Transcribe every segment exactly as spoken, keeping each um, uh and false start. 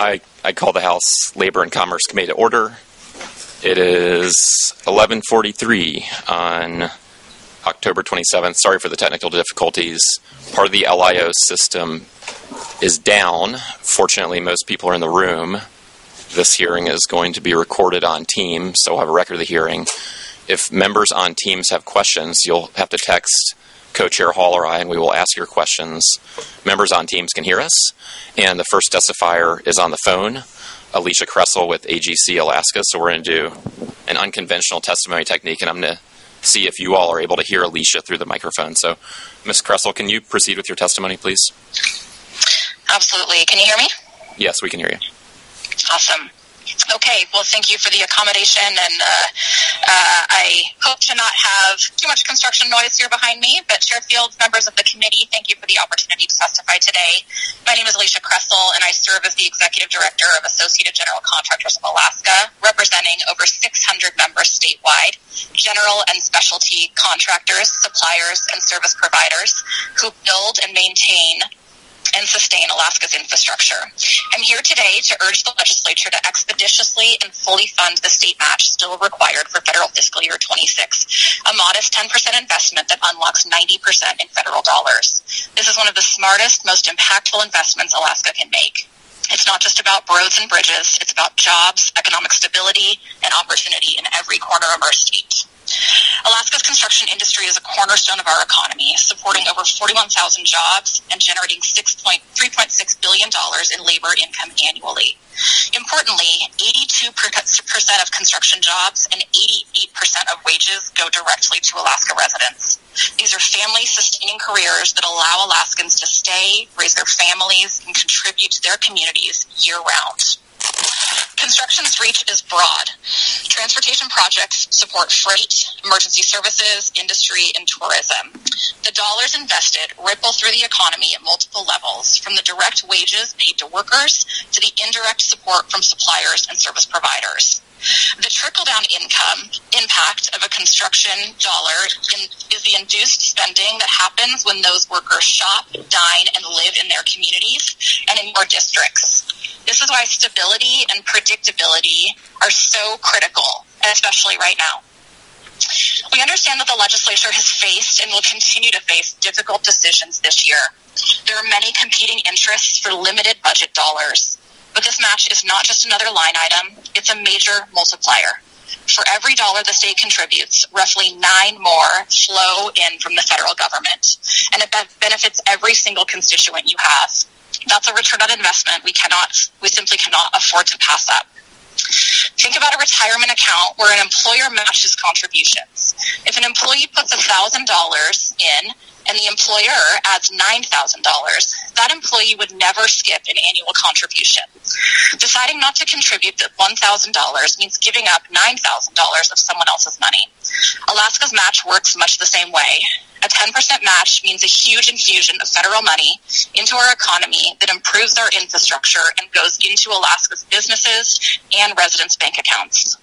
I, I call the House Labor and Commerce Committee to order. It is eleven forty-three on October twenty-seventh. Sorry for the technical difficulties. Part of the L I O system is down. Fortunately, most people are in the room. This hearing is going to be recorded on Teams, so we'll have a record of the hearing. If members on Teams have questions, you'll have to text Co-Chair Hall or I, and we will ask your questions. Members on Teams can hear us, and the first testifier is on the phone, Alicia Kressel with A G C Alaska. So we're going to do an unconventional testimony technique, and I'm going to see if you all are able to hear Alicia through the microphone. So, Miz Kressel, can you proceed with your testimony, please? Absolutely. Can you hear me? Yes, we can hear you. Awesome. Okay, well, thank you for the accommodation, and uh, uh, I hope to not have too much construction noise here behind me, but Chair Fields, members of the committee, thank you for the opportunity to testify today. My name is Alicia Kressel, and I serve as the Executive Director of Associated General Contractors of Alaska, representing over six hundred members statewide, general and specialty contractors, suppliers, and service providers who build and maintain and sustain Alaska's infrastructure. I'm here today to urge the legislature to expeditiously and fully fund the state match still required for federal fiscal year twenty-six, a modest ten percent investment that unlocks ninety percent in federal dollars. This is one of the smartest, most impactful investments Alaska can make. It's not just about roads and bridges, it's about jobs, economic stability, and opportunity in every corner of our state. Alaska's construction industry is a cornerstone of our economy, supporting over forty-one thousand jobs and generating three point six billion dollars in labor income annually. Importantly, eighty-two percent of construction jobs and eighty-eight percent of wages go directly to Alaska residents. These are family-sustaining careers that allow Alaskans to stay, raise their families, and contribute to their communities year-round. Construction's reach is broad. Transportation projects support freight, emergency services, industry, and tourism. The dollars invested ripple through the economy at multiple levels, from the direct wages paid to workers to the indirect support from suppliers and service providers. The trickle-down income impact of a construction dollar in, is the induced spending that happens when those workers shop, dine, and live in their communities and in your districts. This is why stability and predictability are so critical, especially right now. We understand that the legislature has faced and will continue to face difficult decisions this year. There are many competing interests for limited budget dollars. But this match is not just another line item, it's a major multiplier. For every dollar the state contributes, roughly nine more flow in from the federal government. And it benefits every single constituent you have. That's a return on investment we cannot, we simply cannot afford to pass up. Think about a retirement account where an employer matches contributions. If an employee puts one thousand dollars in and the employer adds nine thousand dollars, that employee would never skip an annual contribution. Deciding not to contribute that one thousand dollars means giving up nine thousand dollars of someone else's money. Alaska's match works much the same way. A ten percent match means a huge infusion of federal money into our economy that improves our infrastructure and goes into Alaska's businesses and residents' bank accounts.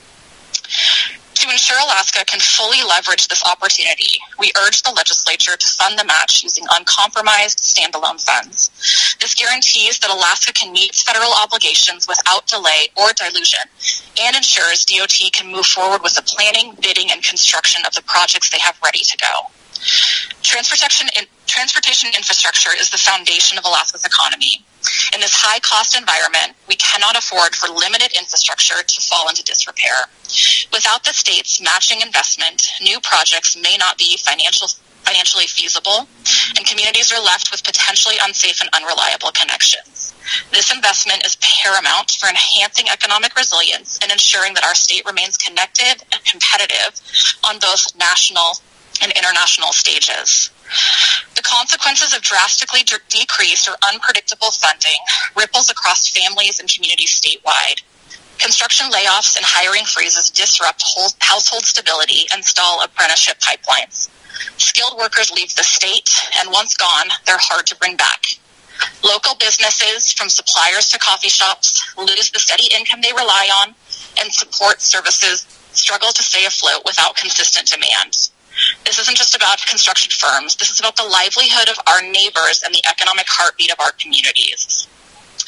To ensure Alaska can fully leverage this opportunity, we urge the legislature to fund the match using uncompromised standalone funds. This guarantees that Alaska can meet its federal obligations without delay or dilution and ensures D O T can move forward with the planning, bidding, and construction of the projects they have ready to go. Transportation, in, transportation infrastructure is the foundation of Alaska's economy. In this high-cost environment, we cannot afford for limited infrastructure to fall into disrepair. Without the state's matching investment, new projects may not be financial, financially feasible, and communities are left with potentially unsafe and unreliable connections. This investment is paramount for enhancing economic resilience and ensuring that our state remains connected and competitive on both national and international stages. The consequences of drastically de- decreased or unpredictable funding ripples across families and communities statewide. Construction layoffs and hiring freezes disrupt whole- household stability and stall apprenticeship pipelines. Skilled workers leave the state, and once gone, they're hard to bring back. Local businesses, from suppliers to coffee shops, lose the steady income they rely on, and support services struggle to stay afloat without consistent demand. This isn't just about construction firms. This is about the livelihood of our neighbors and the economic heartbeat of our communities.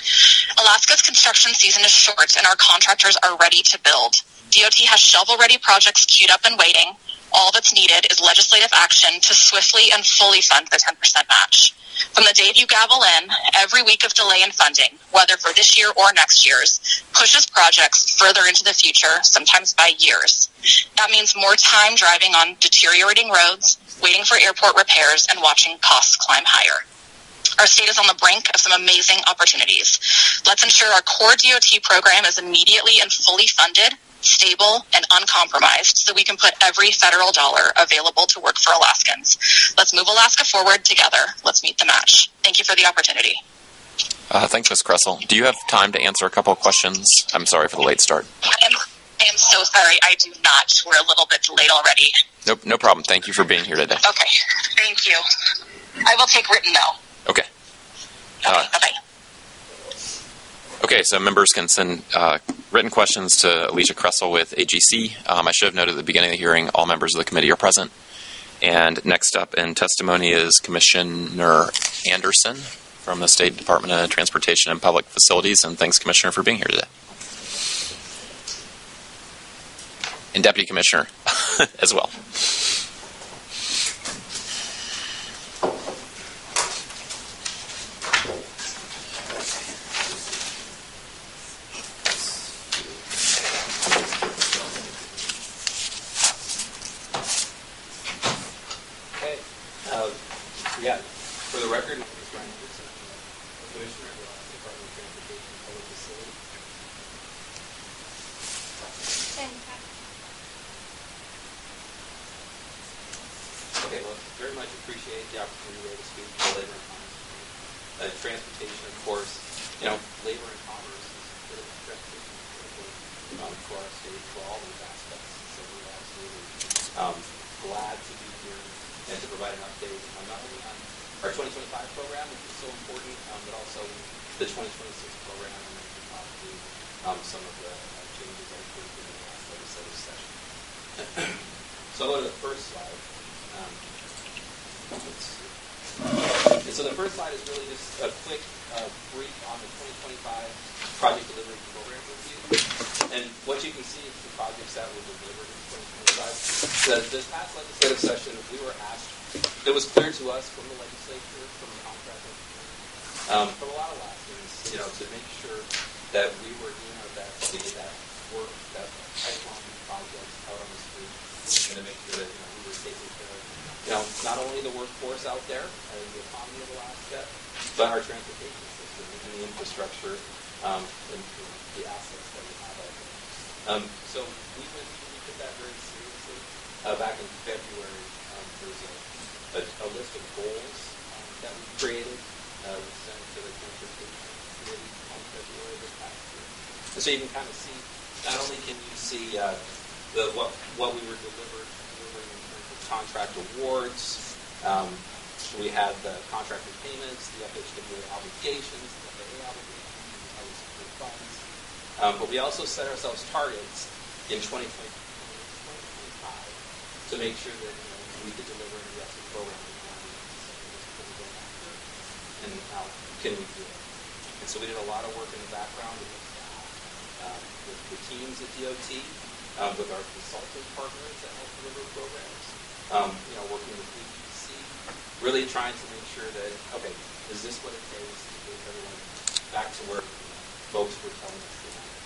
Alaska's construction season is short, and our contractors are ready to build. D O T has shovel-ready projects queued up and waiting. All that's needed is legislative action to swiftly and fully fund the ten percent match. From the day you gavel in, every week of delay in funding, whether for this year or next year's, pushes projects further into the future, sometimes by years. That means more time driving on deteriorating roads, waiting for airport repairs, and watching costs climb higher. Our state is on the brink of some amazing opportunities. Let's ensure our core D O T program is immediately and fully funded, stable, and uncompromised so we can put every federal dollar available to work for Alaskans. Let's move Alaska forward together. Let's meet the match. Thank you for the opportunity. Uh, thanks, Miz Kressel. Do you have time to answer a couple of questions? I'm sorry for the late start. I am, I am so sorry. I do not. We're a little bit delayed already. Nope, no problem. Thank you for being here today. Okay. Thank you. I will take written no. Okay. Okay, Uh, bye-bye. Okay, so members can send uh, written questions to Alicia Kressel with A G C. Um, I should have noted at the beginning of the hearing, all members of the committee are present. And next up in testimony is Commissioner Anderson from the State Department of Transportation and Public Facilities. And thanks, Commissioner, for being here today. And Deputy Commissioner as well. Yeah, for the record, my name is Brian Anderson, Commissioner of the Department of Transportation and Public Facilities. Okay, well, very much appreciate the opportunity to speak to labor and commerce. Uh, transportation, of course, you know, labor and commerce is critical. Transportation is critical um, for our state for all those aspects. So we're absolutely um, glad to be here and to provide an update on not only on our twenty twenty-five program, which is so important, um, but also the twenty twenty-six program, and then to talk to um, some of the uh, changes that occurred in the last legislative session. So I'll go to the first slide. Um, let's see. And so the first slide is really just a quick uh, brief on the twenty twenty-five project delivery program review. And what you can see is the projects that were delivered in twenty twenty-five. The, this past legislative session, we were asked, it was clear to us from the legislature, from the contractor, um, from a lot of Alaskans, you know, to make sure that we were doing our best to get that work, that pipeline projects out on the street, and to make sure that, you know, we were taking care of, you know, not only the workforce out there and the economy of Alaska, but our transportation system and the infrastructure um, and you know, the assets that we have out there. Um, so we, went, we took that very seriously. Uh, back in February, um, there's a, a, a list of goals um, that we created. Uh, we sent to the Transportation Committee on February this past year. And so you can kind of see, not only can you see uh, the what what we were delivered, delivering in terms of contract awards, um, we had the contractor payments, the F H W A obligations, the F A A obligations, the highly secured funds. Um, but we also set ourselves targets in twenty twenty-five to make sure that you know, we could deliver an aggressive program that we wanted to go after. And how can we do it? And so we did a lot of work in the background with the staff, um, with the teams at D O T, um, with our consulting partners that help deliver programs, um, you know, working with A G C, really trying to make sure that, okay, is this what it takes to get everyone back to where folks were telling us they wanted?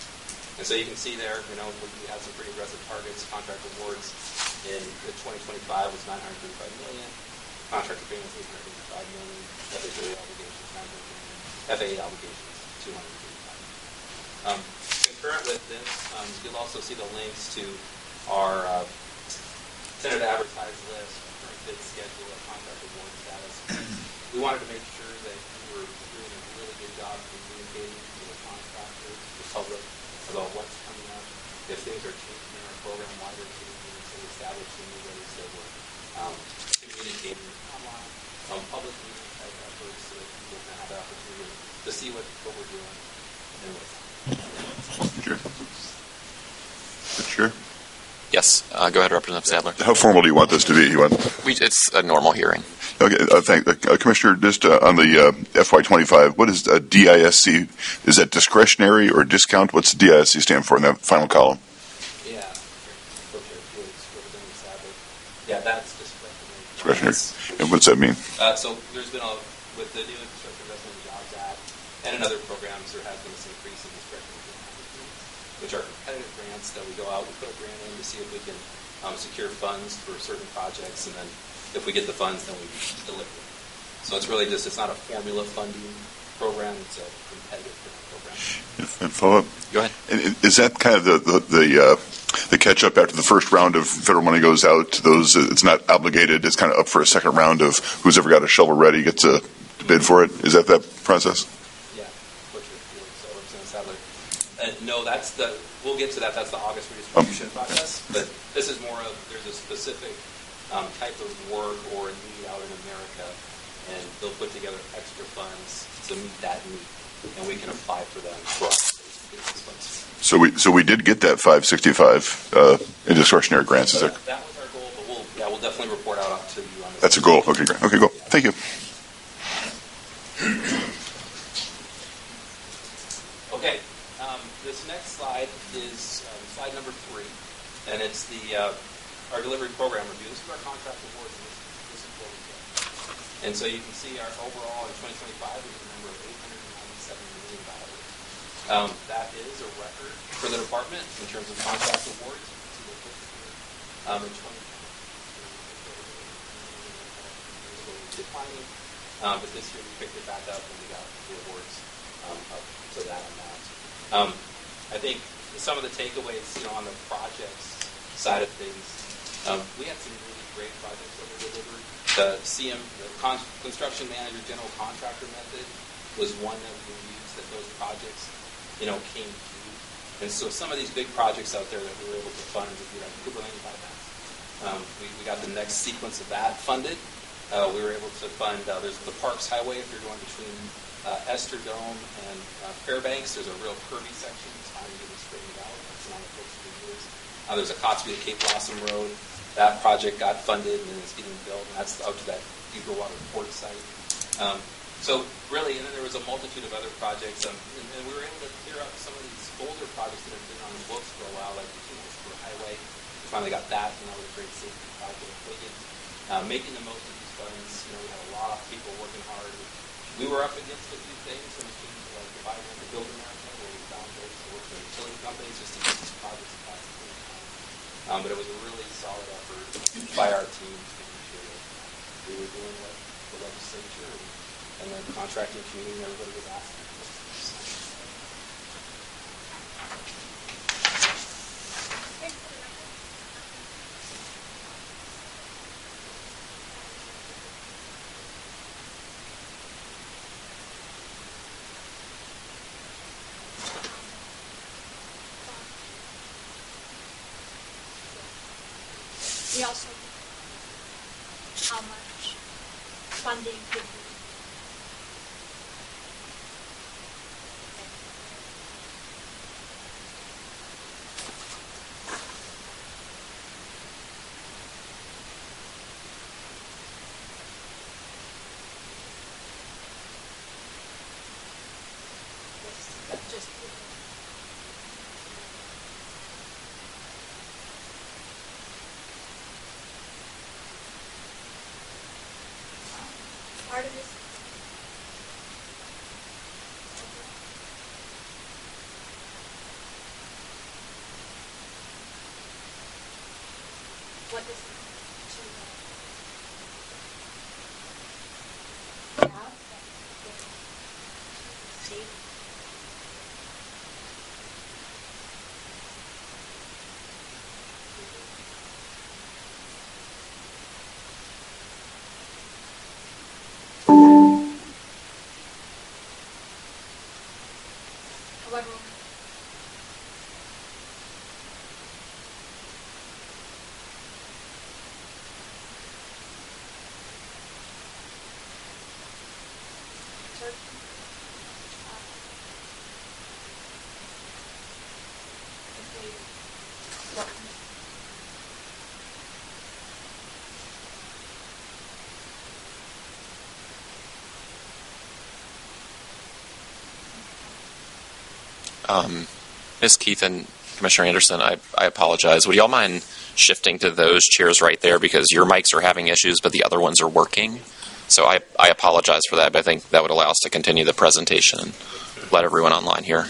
And so you can see there, you know, we had some pretty aggressive targets. Contract awards in twenty twenty-five was nine hundred thirty-five million dollars. Contractor payments eight hundred eighty-five million dollars. F H W A obligations nine hundred million dollars. F A A obligations two hundred thirty-five million dollars. Um, concurrent with this, um, you'll also see the links to our uh, tentative advertised list, current bid schedule, and contract award status. We wanted to make sure that we were doing a really good job communicating to the contractors, the public, about what's coming up, if things are changing in our program, why they're changing, so we established some new ways that we're um, communicating online, um, public meeting type efforts, so that people can have the opportunity to see what, what we're doing and what's happening. Sure. Sure. Yes. Yes. Uh, go ahead, Representative Sadler. How formal do you want this to be? You want? We, it's a normal hearing. Okay, uh, thank uh, Commissioner. Just uh, on the uh, F Y twenty-five, what is uh, D I S C? Is that discretionary or discount? What's D I S C stand for in that final column? Yeah. Yeah, that's discretionary. Discretionary. And what's that mean? Uh, so there's been a, with the new Infrastructure Investment and Jobs Act and in other programs, there has been this increase in discretionary grants, which are competitive grants that we go out, we put a grant in to see if we can um, secure funds for certain projects, and then if we get the funds, then we deliver them. So it's really just, it's not a formula funding program, it's a competitive grant program. And follow up. Go ahead. And is that kind of the the the, uh, the catch up after the first round of federal money goes out to those? Uh, it's not obligated. It's kind of up for a second round of who's ever got a shovel ready gets a bid for it. Is that that process? Yeah. So Representative Sadler. Uh, no, that's the. We'll get to that. That's the August redistribution um, process. But this is more of there's a specific um, type of work or a need out in America, and they'll put together extra funds to meet that need, and we can apply for them for our business funds. So we so we did get that five sixty-five uh, in discretionary grants. Is So there? that was our goal, but we'll yeah we'll definitely report out to you on this. That's a goal. Okay, great. Okay, go. Thank you. Okay, um, this next slide is um, slide number three, and it's the uh, our delivery program review. This is our contract awards, and this, this is what we get. And so you can see our overall in twenty twenty-five we have a number of eight hundred ninety-seven million dollars. Um, that is a record for the department in terms of contract awards. You can see the picture here. Um, in twenty twenty, declining, um, but this year we picked it back up and we got the awards um, up to that amount. Um, I think some of the takeaways, you know, on the projects side of things, um, we had some really great projects that were delivered. The C M, the con- construction manager general contractor method, was one that we used that those projects, you know, came through. And so some of these big projects out there that we were able to fund, if you like Cooper Lane bypass, um, we, we got the next sequence of that funded. Uh, we were able to fund, uh, there's the Parks Highway, if you're going between uh, Esther Dome and uh, Fairbanks, there's a real curvy section. It's time to get it straightened out. It's on the books for years. Uh, there's a Cotsby to Cape Blossom Road. That project got funded and it's getting built, and that's out to that Beaver Water Port site. Um, so really, and then there was a multitude of other projects, um, and, and we were able to clear up some of these older projects that have been on the books for a while, like the Kingsborough Highway. We finally got that, and that was a great safety project. But again, uh, making the most of these funds, you know, we had a lot of people working hard. We were up against a few things, and it's been like the Biden to Build America, where we found ways to work with utility companies just to get these projects passed at the same time. Um, but it was a really solid effort by our team to make sure that we were doing what the legislature and, and then the contracting community and everybody was asking. We also how much funding could be. Yes, just part of this. What does to uh, have see? However, Um, Miz Keith and Commissioner Anderson, I, I apologize. Would y'all mind shifting to those chairs right there, because your mics are having issues, but the other ones are working? So I, I apologize for that, but I think that would allow us to continue the presentation and let everyone online hear.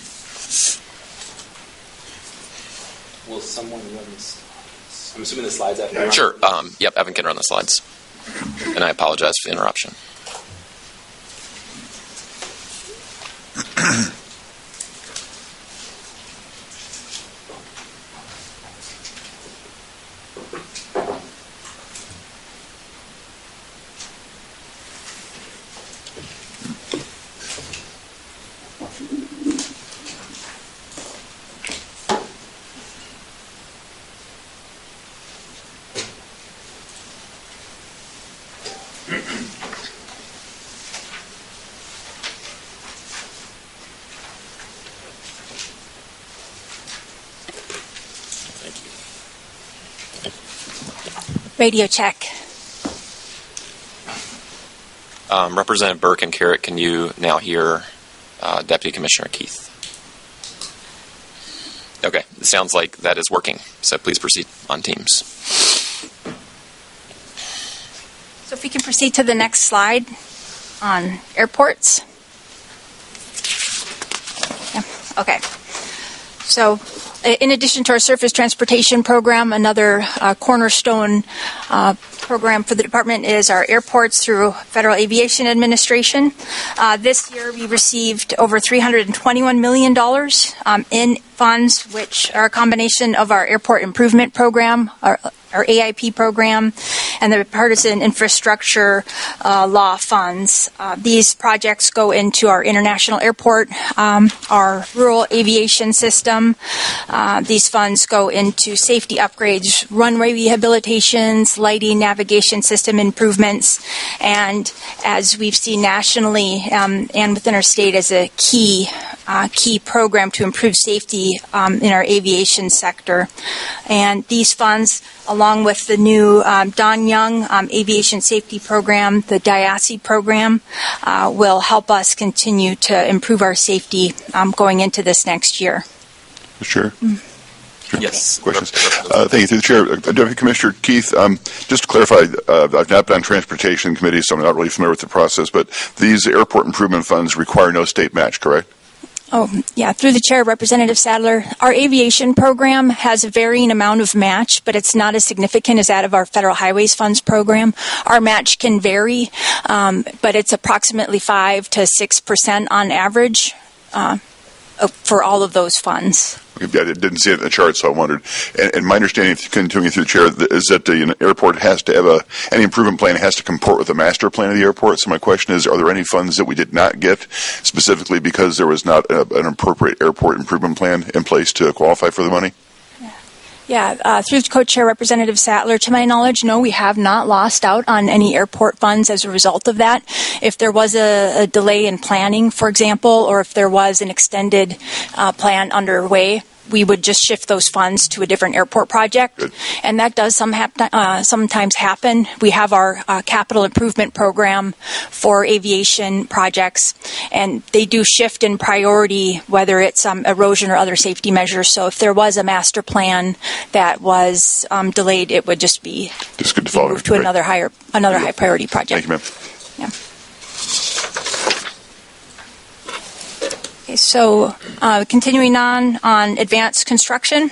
Will someone run the slides? I'm assuming the slides have to run. Sure. Um, yep, Evan can run the slides. And I apologize for the interruption. Radio check. Um, Representative Burke and Carrick, can you now hear uh, Deputy Commissioner Keith? Okay, it sounds like that is working, so please proceed on Teams. So if we can proceed to the next slide on airports. Yeah. Okay. So in addition to our surface transportation program, another uh, cornerstone uh, program for the department is our airports through Federal Aviation Administration. Uh, this year we received over three hundred twenty-one million dollars um, in funds, which are a combination of our airport improvement program, our, our A I P program, and the partisan infrastructure uh, law funds. Uh, these projects go into our international airport, um, our rural aviation system. Uh, these funds go into safety upgrades, runway rehabilitations, lighting, navigation system improvements, and as we've seen nationally um, and within our state as a key uh, key program to improve safety um, in our aviation sector. And these funds, along with the new um, Don Young um, Aviation Safety Program, the D I A S I program, uh, will help us continue to improve our safety um, going into this next year. Mister Chair? Mm. Sure. Yes. Questions? Uh, thank you. Through the Chair. Uh, Deputy Commissioner Keith, um, just to clarify, uh, I've not been on Transportation Committee, so I'm not really familiar with the process, but these airport improvement funds require no state match, correct? Oh, yeah. Through the Chair, Representative Sadler, our aviation program has a varying amount of match, but it's not as significant as that of our Federal Highways Funds program. Our match can vary, um, but it's approximately five to six percent on average uh, for all of those funds. Okay, I didn't see it in the chart, so I wondered. And, and my understanding, continuing through the Chair, is that the airport has to have a, any improvement plan has to comport with the master plan of the airport. So my question is, are there any funds that we did not get specifically because there was not a, an appropriate airport improvement plan in place to qualify for the money? Yeah, uh, through the Co-Chair Representative Sattler, to my knowledge, no, we have not lost out on any airport funds as a result of that. If there was a, a delay in planning, for example, or if there was an extended uh, plan underway, we would just shift those funds to a different airport project. Good. And that does some hap- uh, sometimes happen. We have our uh, capital improvement program for aviation projects, and they do shift in priority, whether it's um, erosion or other safety measures. So if there was a master plan that was um, delayed, it would just be just good to follow moved to another higher, another high priority project. Thank you, ma'am. Yeah. Okay, so uh, continuing on on advanced construction.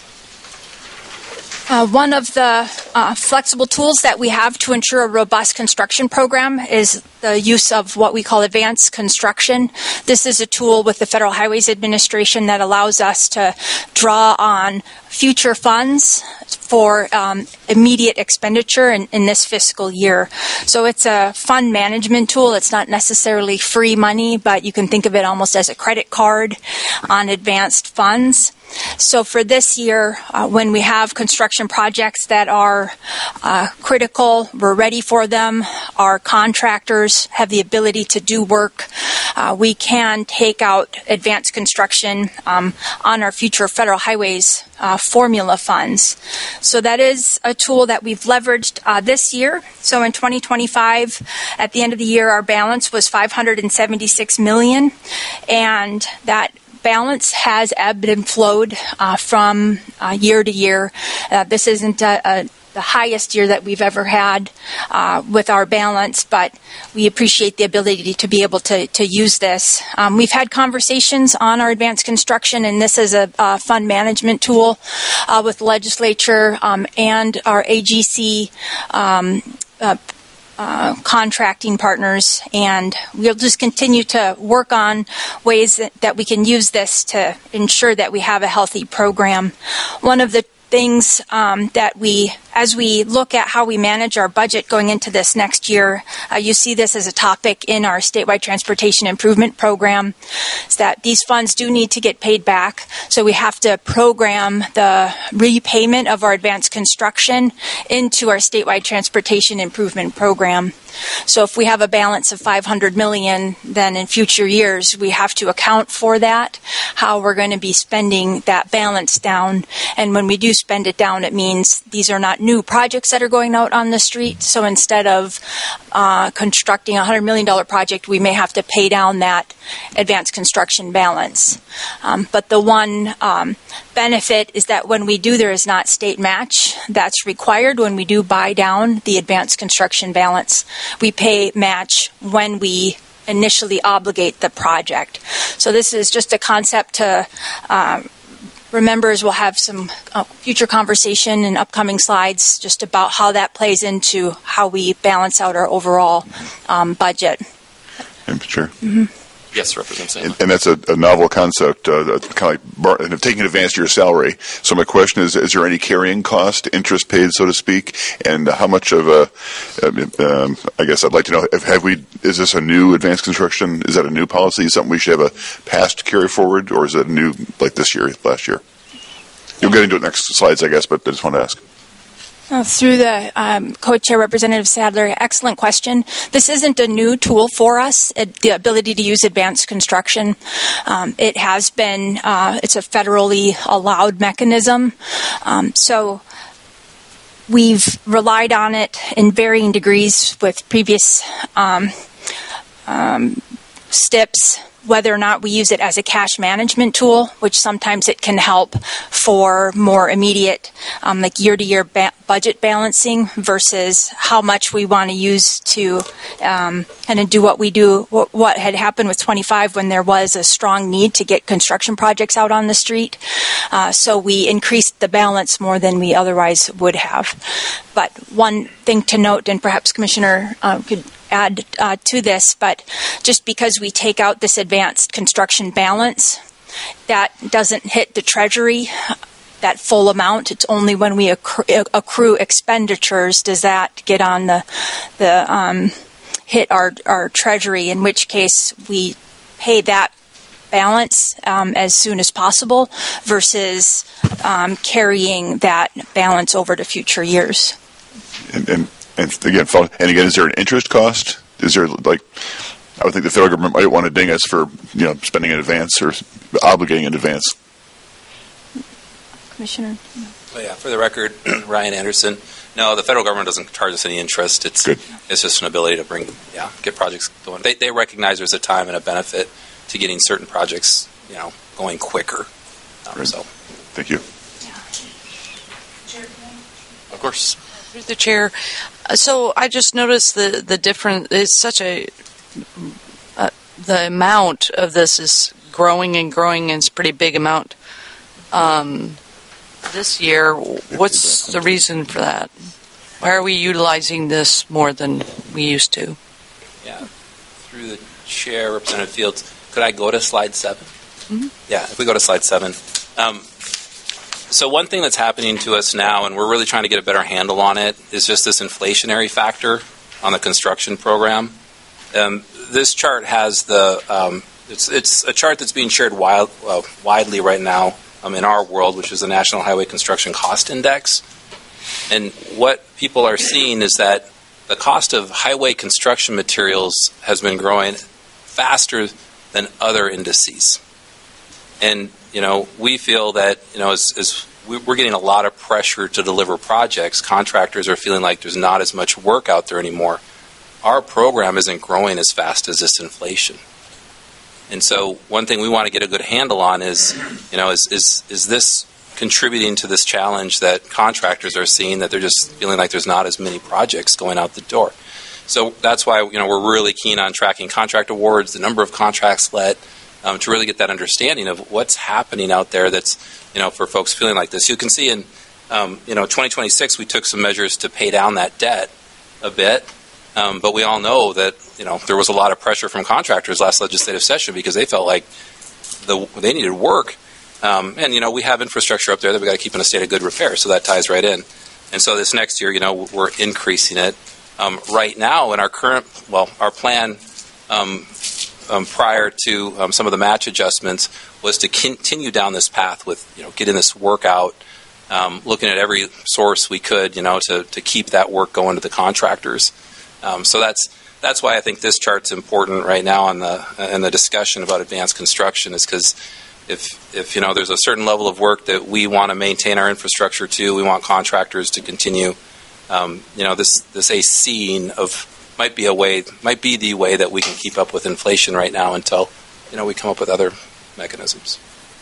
Uh, one of the uh, flexible tools that we have to ensure a robust construction program is the use of what we call advanced construction. This is a tool with the Federal Highways Administration that allows us to draw on future funds for um, immediate expenditure in, in this fiscal year. So it's a fund management tool. It's not necessarily free money, but you can think of it almost as a credit card on advanced funds. So for this year, uh, when we have construction projects that are uh, critical, we're ready for them, our contractors have the ability to do work, uh, we can take out advanced construction um, on our future federal highways uh, formula funds. So that is a tool that we've leveraged uh, this year. So in twenty twenty-five, at the end of the year, our balance was five hundred seventy-six million dollars, and that balance has ebbed and flowed uh, from uh, year to year. Uh, this isn't a, a the highest year that we've ever had uh, with our balance, but we appreciate the ability to be able to, to use this. Um, we've had conversations on our advanced construction, and this is a, a fund management tool uh, with the legislature um, and our A G C um, uh, uh, contracting partners, and we'll just continue to work on ways that, that we can use this to ensure that we have a healthy program. One of the things um, that we, as we look at how we manage our budget going into this next year, uh, you see this as a topic in our statewide transportation improvement program, is that these funds do need to get paid back. So we have to program the repayment of our advanced construction into our statewide transportation improvement program. So if we have a balance of five hundred million dollars, then in future years we have to account for that, how we're going to be spending that balance down. And when we do spend it down, it means these are not new projects that are going out on the street. So instead of uh, constructing a one hundred million dollars project, we may have to pay down that advanced construction balance. Um, but the one um, benefit is that when we do, there is not state match that's required when we do buy down the advanced construction balance. We pay match when we initially obligate the project. So this is just a concept to uh, remember, as we'll have some uh, future conversation in upcoming slides just about how that plays into how we balance out our overall um, budget. Sure. Mm-hmm. Yes, Representative And, and that's a, a novel concept, uh, kind of like bar, and taking advantage of your salary. So my question is, is there any carrying cost, interest paid, so to speak? And how much of a, um, I guess I'd like to know, if, have we, is this a new advanced construction? Is that a new policy, something we should have a past carry forward, or is it new like this year, last year? You'll get into it next slides, I guess, but I just want to ask. Uh, through the um, co-chair, Representative Sadler, excellent question. This isn't a new tool for us, it, the ability to use advanced construction. Um, it has been, uh, it's a federally allowed mechanism. Um, so we've relied on it in varying degrees with previous um, um, S T I Ps. Whether or not we use it as a cash management tool, which sometimes it can help for more immediate, um, like year-to-year ba- budget balancing versus how much we want to use to um, kind of do what we do, what, what had happened with twenty-five when there was a strong need to get construction projects out on the street. Uh, so we increased the balance more than we otherwise would have. But one thing to note, and perhaps Commissioner uh, could add uh, to this, but just because we take out this advanced construction balance, that doesn't hit the Treasury, that full amount. It's only when we accrue, accrue expenditures does that get on the the um, hit our our Treasury, in which case we pay that balance um, as soon as possible versus um, carrying that balance over to future years. And, and, and again, and again, is there an interest cost? Is there, like, I would think the federal government might want to ding us for, you know, spending in advance or obligating in advance. Commissioner? Oh, yeah, for the record, Ryan Anderson. No, the federal government doesn't charge us any interest. It's Good. It's just an ability to bring, yeah, get projects going. They they recognize there's a time and a benefit to getting certain projects, you know, going quicker. Um, Right. So, Thank you. Of course. Through the chair. Uh, So I just noticed the the difference is such a uh, the amount of this is growing and growing, and it's a pretty big amount. Um, this year, what's the reason for that? Why are we utilizing this more than we used to? yeah, through the chair, Representative Fields, could I go to slide seven? Mm-hmm. Yeah, if we go to slide seven. Um, so one thing that's happening to us now, and we're really trying to get a better handle on it, is just this inflationary factor on the construction program. Um, this chart has the, um, it's, it's a chart that's being shared wild, uh, widely right now um, in our world, which is the National Highway Construction Cost Index. And what people are seeing is that the cost of highway construction materials has been growing faster than other indices. And, you know, we feel that, you know, as, as we're getting a lot of pressure to deliver projects, contractors are feeling like there's not as much work out there anymore. Our program isn't growing as fast as this inflation. And so one thing we want to get a good handle on is, you know, is is is this contributing to this challenge that contractors are seeing, that they're just feeling like there's not as many projects going out the door. So that's why, you know, we're really keen on tracking contract awards, the number of contracts let, um, to really get that understanding of what's happening out there that's, you know, for folks feeling like this. You can see in, um, you know, twenty twenty-six, we took some measures to pay down that debt a bit, um, but we all know that, you know, there was a lot of pressure from contractors last legislative session because they felt like the, they needed work. Um, and, you know, we have infrastructure up there that we've got to keep in a state of good repair, so that ties right in. And so this next year, you know, we're increasing it. Um, right now, in our current, well, our plan um, um, prior to um, some of the match adjustments was to continue down this path with, you know, getting this work out, um, looking at every source we could, you know, to, to keep that work going to the contractors. Um, so that's that's why I think this chart's important right now in the in the discussion about advanced construction, is because If, if you know, there's a certain level of work that we want to maintain our infrastructure to, we want contractors to continue. Um, you know, this this A C of might be a way, might be the way that we can keep up with inflation right now until, you know, we come up with other mechanisms.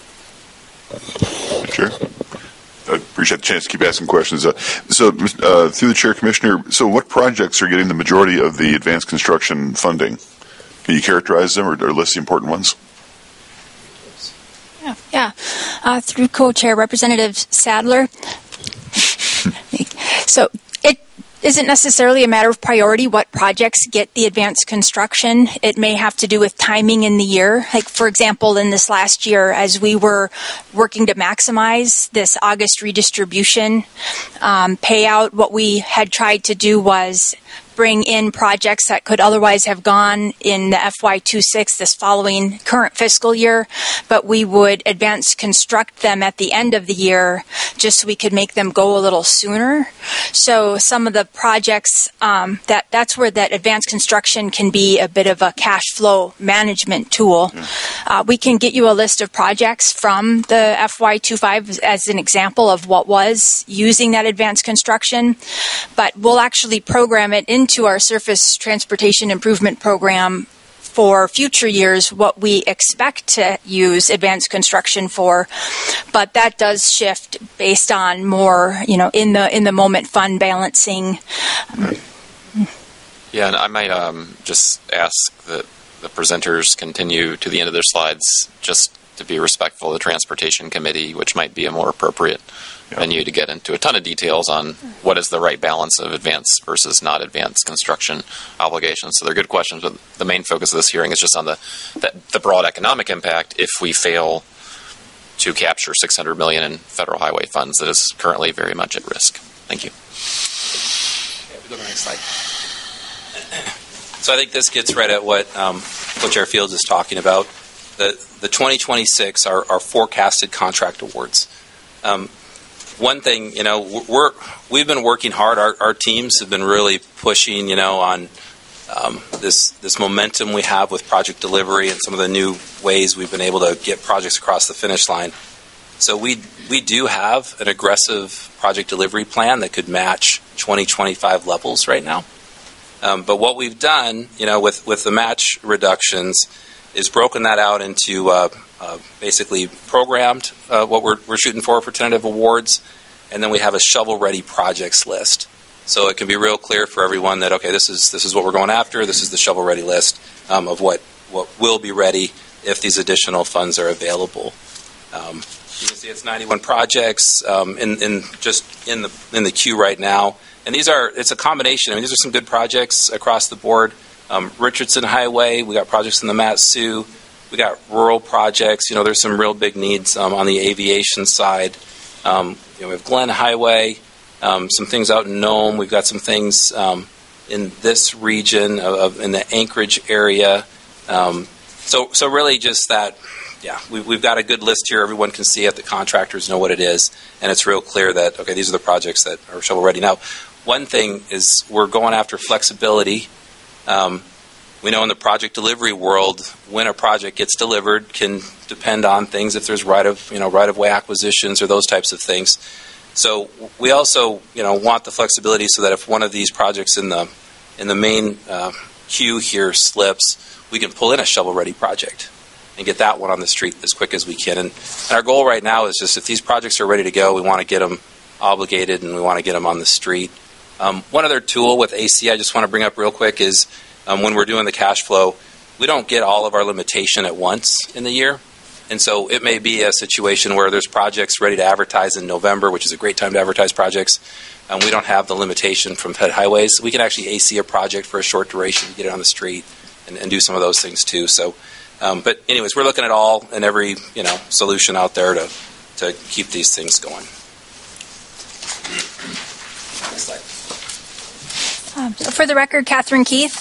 Sure. I appreciate the chance to keep asking questions. Uh, so, uh, through the chair, Commissioner, so what projects are getting the majority of the advanced construction funding? Can you characterize them or, or list the important ones? Yeah, yeah. Uh, through co-chair Representative Sadler. So it isn't necessarily a matter of priority what projects get the advanced construction. It may have to do with timing in the year. Like, for example, in this last year, as we were working to maximize this August redistribution um, payout, what we had tried to do was bring in projects that could otherwise have gone in the F Y twenty-six, this following current fiscal year, but we would advance construct them at the end of the year just so we could make them go a little sooner. So some of the projects, um, that that's where that advanced construction can be a bit of a cash flow management tool. Uh, we can get you a list of projects from the F Y twenty-five as an example of what was using that advanced construction, but we'll actually program it into our surface transportation improvement program for future years what we expect to use advanced construction for, but that does shift based on more, you know, in the in the moment fund balancing. Yeah, and I might um, just ask that the presenters continue to the end of their slides, just to be respectful of the Transportation Committee, which might be a more appropriate yeah. venue to get into a ton of details on what is the right balance of advanced versus not advanced construction obligations. So they're good questions, but the main focus of this hearing is just on the the, the broad economic impact if we fail to capture six hundred million dollars in federal highway funds that is currently very much at risk. Thank you. Okay, we go to the next slide. So I think this gets right at what um, Co-Chair Fields is talking about. The the twenty twenty-six are, are forecasted contract awards. Um, one thing, you know, we're we've been working hard. Our, our teams have been really pushing, you know, on um, this this momentum we have with project delivery and some of the new ways we've been able to get projects across the finish line. So we we do have an aggressive project delivery plan that could match twenty twenty-five levels right now. Um, but what we've done, you know, with, with the match reductions, is broken that out into uh, uh, basically programmed uh, what we're, we're shooting for for tentative awards, and then we have a shovel-ready projects list. So it can be real clear for everyone that, okay, this is this is what we're going after. This is the shovel-ready list um, of what, what will be ready if these additional funds are available. Um, you can see it's ninety-one projects um, in, in just in the in the queue right now. And these are, it's a combination. I mean, these are some good projects across the board. Um, Richardson Highway, we got projects in the Mat-Su. We got rural projects. You know, there's some real big needs um, on the aviation side. Um, you know, we have Glen Highway, um, some things out in Nome. We've got some things um, in this region, of, of, in the Anchorage area. Um, so, so really just that, yeah, we've, we've got a good list here. Everyone can see it. The contractors know what it is. And it's real clear that, okay, these are the projects that are shovel-ready. Now, one thing is we're going after flexibility. Um, we know in the project delivery world, when a project gets delivered can depend on things if there's right of you know right of way acquisitions or those types of things. So we also you know want the flexibility so that if one of these projects in the in the main uh, queue here slips, we can pull in a shovel-ready project. and get that one on the street as quick as we can. And, and our goal right now is just if these projects are ready to go, we want to get them obligated and we want to get them on the street. Um, one other tool with A C I just want to bring up real quick is um, when we're doing the cash flow, we don't get all of our limitation at once in the year. And so it may be a situation where there's projects ready to advertise in November, which is a great time to advertise projects, and we don't have the limitation from Fed Highways. We can actually A C a project for a short duration, get it on the street, and, and do some of those things too. So, um, but anyways, we're looking at all and every you know solution out there to to keep these things going. Next slide. Um, so for the record, Catherine Keith.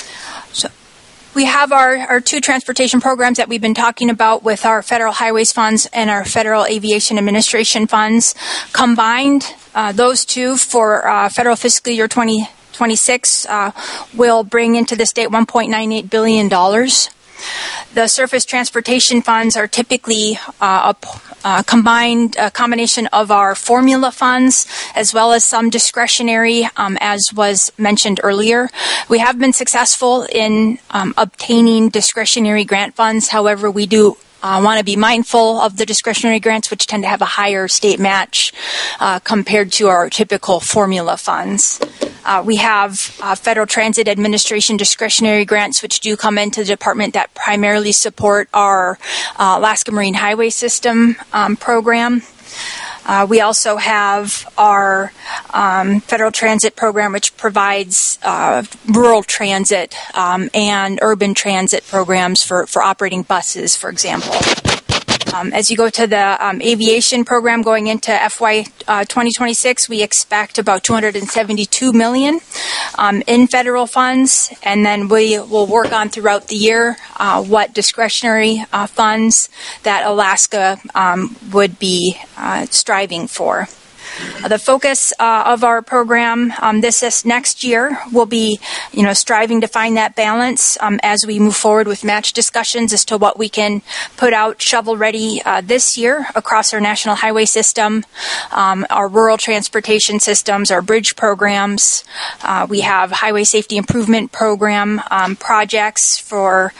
So we have our, our two transportation programs that we've been talking about with our federal highways funds and our federal aviation administration funds combined. Uh, those two for uh, federal fiscal year twenty twenty-six uh, will bring into the state one point nine eight billion dollars. The surface transportation funds are typically uh, a, a combined a combination of our formula funds as well as some discretionary, um, as was mentioned earlier. We have been successful in um, obtaining discretionary grant funds. However, we do Uh, want to be mindful of the discretionary grants, which tend to have a higher state match uh, compared to our typical formula funds. Uh, we have uh, Federal Transit Administration discretionary grants, which do come into the department that primarily support our uh, Alaska Marine Highway System um, program. Uh, we also have our um, Federal Transit program, which provides uh, rural transit um, and urban transit programs for, for operating buses, for example. Um, as you go to the um, aviation program going into F Y uh, twenty twenty-six, we expect about two hundred seventy-two million dollars um, in federal funds, and then we will work on throughout the year uh, what discretionary uh, funds that Alaska um, would be uh, striving for. Uh, the focus uh, of our program um, this, this next year will be, you know, striving to find that balance um, as we move forward with match discussions as to what we can put out shovel-ready uh, this year across our national highway system, um, our rural transportation systems, our bridge programs. Uh, we have highway safety improvement program um, projects for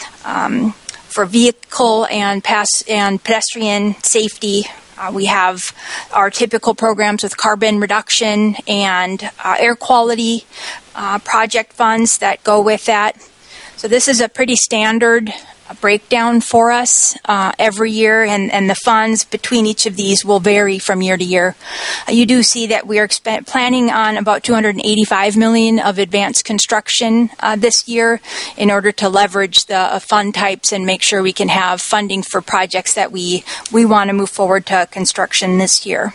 um, for vehicle and pass and pedestrian safety. Uh, we have our typical programs with carbon reduction and uh, air quality uh, project funds that go with that. So this is a pretty standard breakdown for us uh, every year, and, and the funds between each of these will vary from year to year. Uh, you do see that we are exp- planning on about two hundred eighty-five million dollars of advanced construction uh, this year in order to leverage the uh, fund types and make sure we can have funding for projects that we, we want to move forward to construction this year.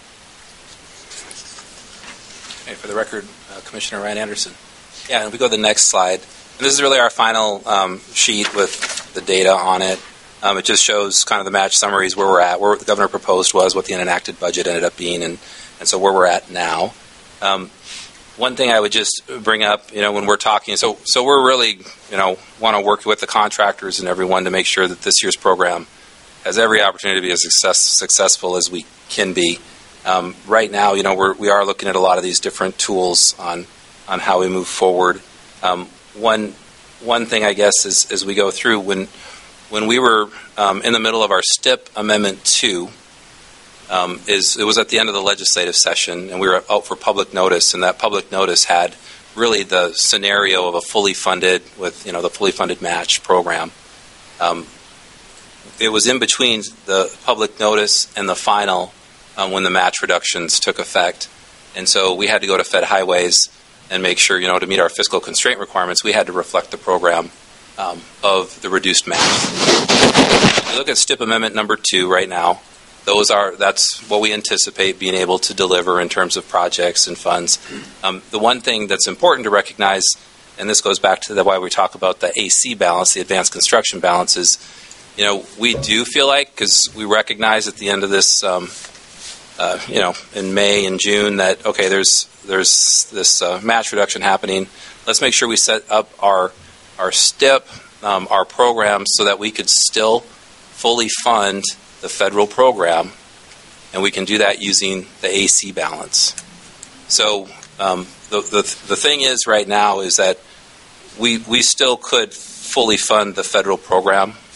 Okay, for the record, uh, Commissioner Ryan Anderson. Yeah, and we go to the next slide. And this is really our final um, sheet with the data on it. Um, it just shows kind of the match summaries where we're at, where the governor proposed was, what the enacted budget ended up being, and, and so where we're at now. Um, one thing I would just bring up, you know, when we're talking, so so we're really, you know, want to work with the contractors and everyone to make sure that this year's program has every opportunity to be as success, successful as we can be. Um, right now, you know, we're, we are looking at a lot of these different tools on on how we move forward. Um, one one thing, I guess, is as we go through, when when we were um, in the middle of our S T I P Amendment two, um, is it was at the end of the legislative session, and we were out for public notice, and that public notice had really the scenario of a fully funded, with, you know, the fully funded match program. Um, it was in between the public notice and the final um, when the match reductions took effect, and so we had to go to Fed Highways and make sure, you know, to meet our fiscal constraint requirements, we had to reflect the program um, of the reduced match. If you look at S T I P Amendment number two right now, those are that's what we anticipate being able to deliver in terms of projects and funds. Um, the one thing that's important to recognize, and this goes back to the, why we talk about the A C balance, the advanced construction balance, is, you know, we do feel like, because we recognize at the end of this, um, uh, you know, in May and June, that, okay, there's there's this uh, match reduction happening. Let's make sure we set up our our S T I P, um, our program, so that we could still fully fund the federal program, and we can do that using the A C balance. So um, the, the the thing is right now is that we we still could fully fund the federal program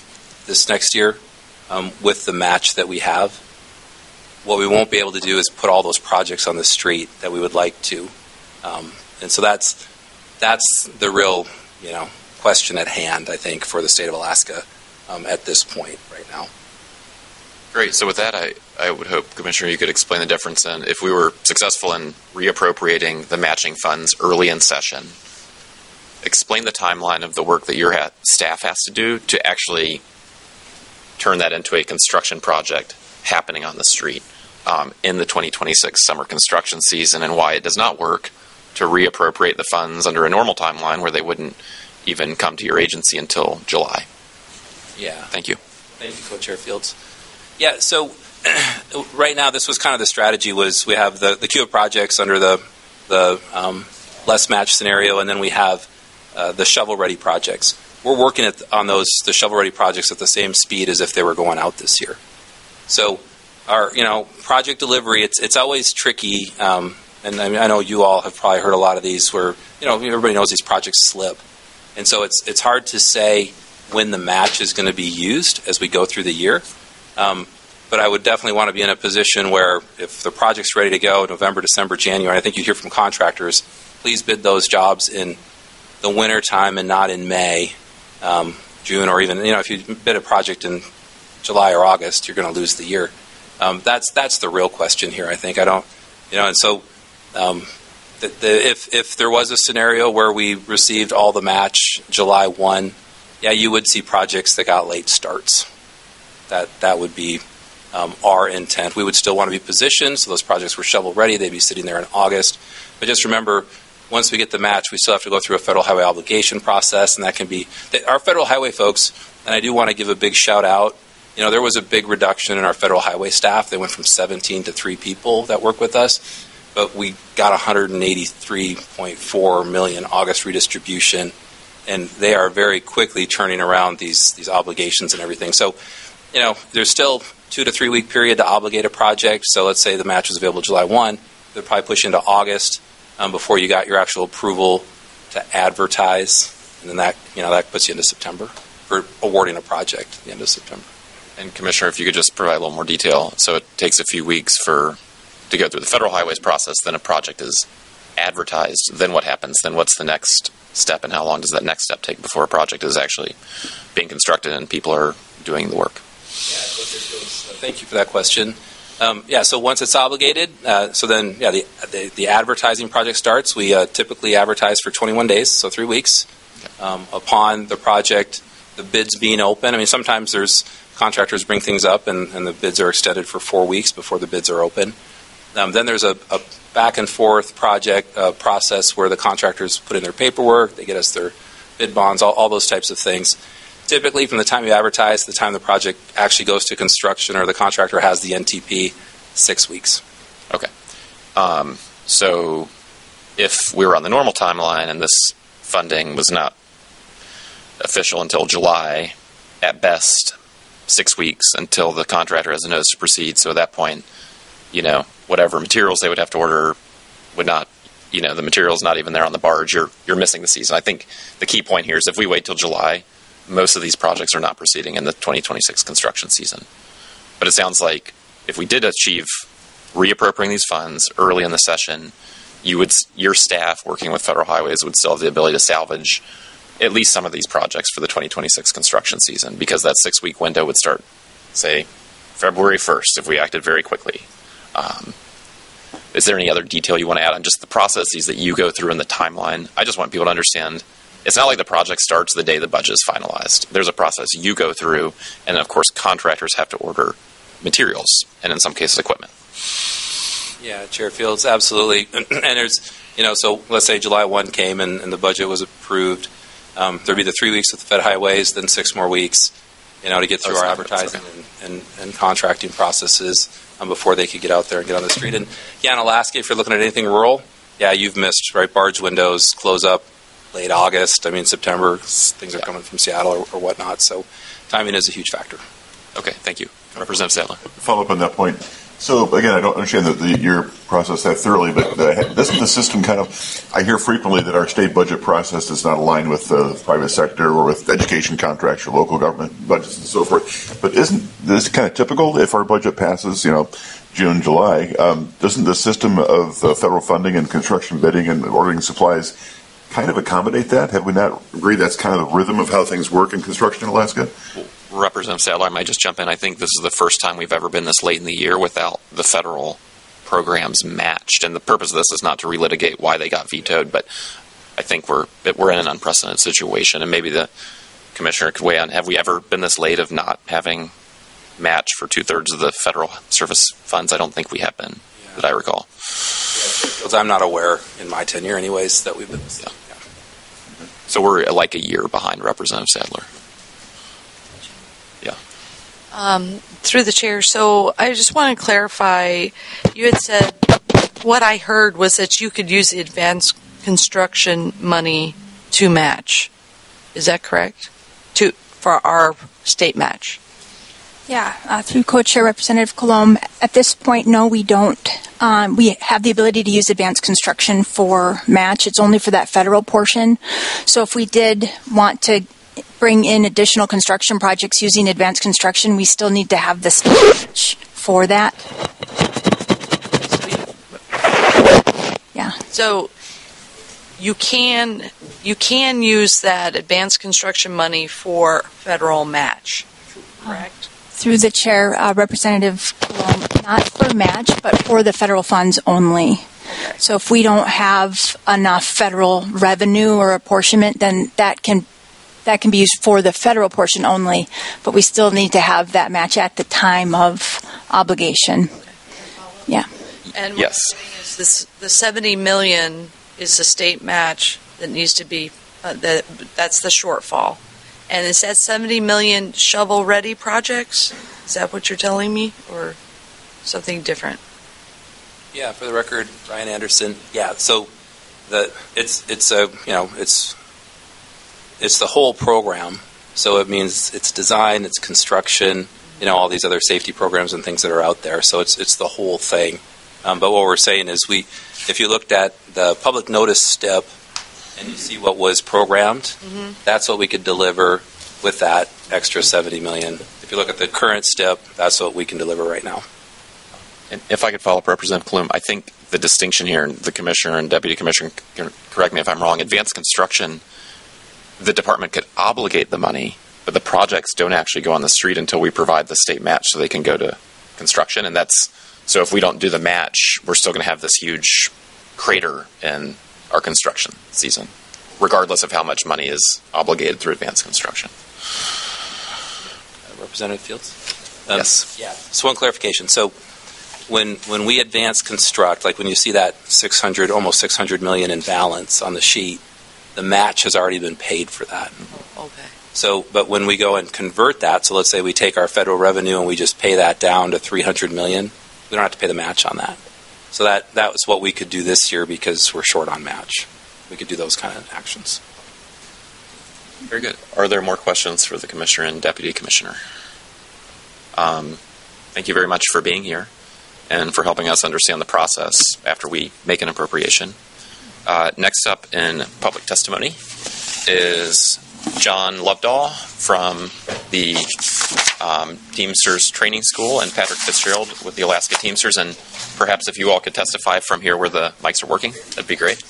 this next year um, with the match that we have. What we won't be able to do is put all those projects on the street that we would like to. Um, and so that's that's the real, you know, question at hand, I think, for the state of Alaska um, at this point right now. Great. So with that, I, I would hope, Commissioner, you could explain the difference in if we were successful in reappropriating the matching funds early in session. Explain the timeline of the work that your ha- staff has to do to actually turn that into a construction project happening on the street um, in the twenty twenty-six summer construction season, and why it does not work to reappropriate the funds under a normal timeline where they wouldn't even come to your agency until July. Yeah. Thank you. Thank you, Co-Chair Fields. Yeah, so right now this was kind of the strategy was we have the, the queue of projects under the, the um, less match scenario, and then we have uh, the shovel-ready projects. We're working at, on those the shovel-ready projects at the same speed as if they were going out this year. So our, you know, project delivery, it's it's always tricky, um, and I mean, I know you all have probably heard a lot of these where, you know, everybody knows these projects slip. And so it's it's hard to say when the match is going to be used as we go through the year. Um, but I would definitely want to be in a position where if the project's ready to go November, December, January, I think you hear from contractors, please bid those jobs in the winter time and not in May, um, June, or even, you know, if you bid a project in July or August, you're going to lose the year. Um, that's that's the real question here, I think. I don't, you know, and so um, the, the, if if there was a scenario where we received all the match July first, yeah, you would see projects that got late starts. That that would be um, our intent. We would still want to be positioned, so those projects were shovel ready. They'd be sitting there in August. But just remember, once we get the match, we still have to go through a federal highway obligation process, and that can be – our federal highway folks, and I do want to give a big shout out, you know, there was a big reduction in our federal highway staff. They went from seventeen to three people that work with us, but we got one hundred eighty-three point four million dollars August redistribution, and they are very quickly turning around these these obligations and everything. So, you know, there's still two to three week period to obligate a project. So let's say the match was available July first. They'll probably push into August um, before you got your actual approval to advertise. And then that, you know, that puts you into September for awarding a project at the end of September. And Commissioner, if you could just provide a little more detail. So it takes a few weeks for to go through the federal highways process, then a project is advertised. Then what happens? Then what's the next step, and how long does that next step take before a project is actually being constructed and people are doing the work? Yeah, thank you for that question. Um, yeah, so once it's obligated, uh, so then, yeah, the, the the advertising project starts. We uh, typically advertise for twenty-one days, so three weeks. Um, upon the project, the bids being open, I mean, sometimes there's contractors bring things up and, and the bids are extended for four weeks before the bids are open. Um, then there's a, a back and forth project uh, process where the contractors put in their paperwork, they get us their bid bonds, all, all those types of things. Typically, from the time you advertise to the time the project actually goes to construction or the contractor has the N T P, six weeks. Okay. Um, so if we were on the normal timeline and this funding was not official until July, at best, six weeks until the contractor has a notice to proceed. So at that point, you know, whatever materials they would have to order would not, you know, the material's not even there on the barge. You're you're missing the season. I think the key point here is if we wait till July, most of these projects are not proceeding in the twenty twenty-six construction season. But it sounds like if we did achieve reappropriating these funds early in the session, you would your staff working with Federal Highways would still have the ability to salvage at least some of these projects for the twenty twenty-six construction season, because that six-week window would start, say, February first if we acted very quickly. Um, is there any other detail you want to add on just the processes that you go through in the timeline? I just want people to understand it's not like the project starts the day the budget is finalized. There's a process you go through, and of course contractors have to order materials and in some cases equipment. Yeah, Chair Fields, absolutely. And there's, you know, so let's say July first came and, and the budget was approved. Um, there'd be the three weeks with the Fed Highways, then six more weeks, you know, to get through oh, our advertising okay. and, and, and contracting processes um, before they could get out there and get on the street. And yeah, in Alaska, if you're looking at anything rural, yeah, you've missed, right? Barge windows close up late August. I mean, September, things are yeah. coming from Seattle or, or whatnot. So timing is a huge factor. Okay, thank you. Representative Sadler. Follow up on that point. So again, I don't understand the, the, your process that thoroughly, but uh, doesn't the system kind of? I hear frequently that our state budget process is not aligned with the private sector or with education contracts or local government budgets and so forth. But isn't this kind of typical? If our budget passes, you know, June, July, um, doesn't the system of uh, federal funding and construction bidding and ordering supplies kind of accommodate that? Have we not agreed that's kind of the rhythm of how things work in construction in Alaska? Representative Sadler, I might just jump in. I think this is the first time we've ever been this late in the year without the federal programs matched. And the purpose of this is not to relitigate why they got vetoed, but I think we're we're in an unprecedented situation. And maybe the commissioner could weigh on, have we ever been this late of not having match for two-thirds of the federal service funds? I don't think we have been, yeah. that I recall. Because I'm not aware in my tenure anyways that we've been this late. Yeah. Yeah. So we're like a year behind Representative Sadler. Yeah. Um, through the chair, so I just want to clarify, you had said, what I heard was that you could use the advanced construction money to match. Is that correct? To for our state match? Yeah, uh, through Co-Chair Representative Colomb, at this point, no, we don't. Um, we have the ability to use advanced construction for match. It's only for that federal portion. So if we did want to bring in additional construction projects using advanced construction, we still need to have the state match for that. Yeah. So you can you can use that advanced construction money for federal match, correct? Through the chair, uh, Representative Colomb, not for match, but for the federal funds only. Okay. So if we don't have enough federal revenue or apportionment, then that can that can be used for the federal portion only, but we still need to have that match at the time of obligation. Okay. Yeah. And what yes. you're saying is this, the seventy million is the state match that needs to be, uh, that that's the shortfall. And is that seventy million shovel-ready projects? Is that what you're telling me, or something different? Yeah, for the record, Ryan Anderson. Yeah, so the it's it's a you know it's it's the whole program. So it means it's design, it's construction, you know, all these other safety programs and things that are out there. So it's it's the whole thing. Um, but what we're saying is, we, if you looked at the public notice step and you see what was programmed, mm-hmm. that's what we could deliver with that extra seventy million. If you look at the current step, that's what we can deliver right now. And if I could follow up, Representative Plume, I think the distinction here, and the commissioner and deputy commissioner can correct me if I'm wrong, advanced construction, the department could obligate the money, but the projects don't actually go on the street until we provide the state match so they can go to construction. And that's so if we don't do the match, we're still going to have this huge crater in our construction season, regardless of how much money is obligated through advanced construction. Uh, Representative Fields? Um, yes. Yeah. So one clarification. So when when we advance construct, like when you see that six hundred, almost six hundred million in balance on the sheet, the match has already been paid for that. Okay. So, but when we go and convert that, so let's say we take our federal revenue and we just pay that down to three hundred million, we don't have to pay the match on that. So that that was what we could do this year because we're short on match. We could do those kind of actions. Very good. Are there more questions for the commissioner and deputy commissioner? Um, thank you very much for being here and for helping us understand the process after we make an appropriation. Uh, next up in public testimony is John Lovedahl from the um, Teamsters Training School and Patrick Fitzgerald with the Alaska Teamsters. And perhaps if you all could testify from here where the mics are working, that'd be great.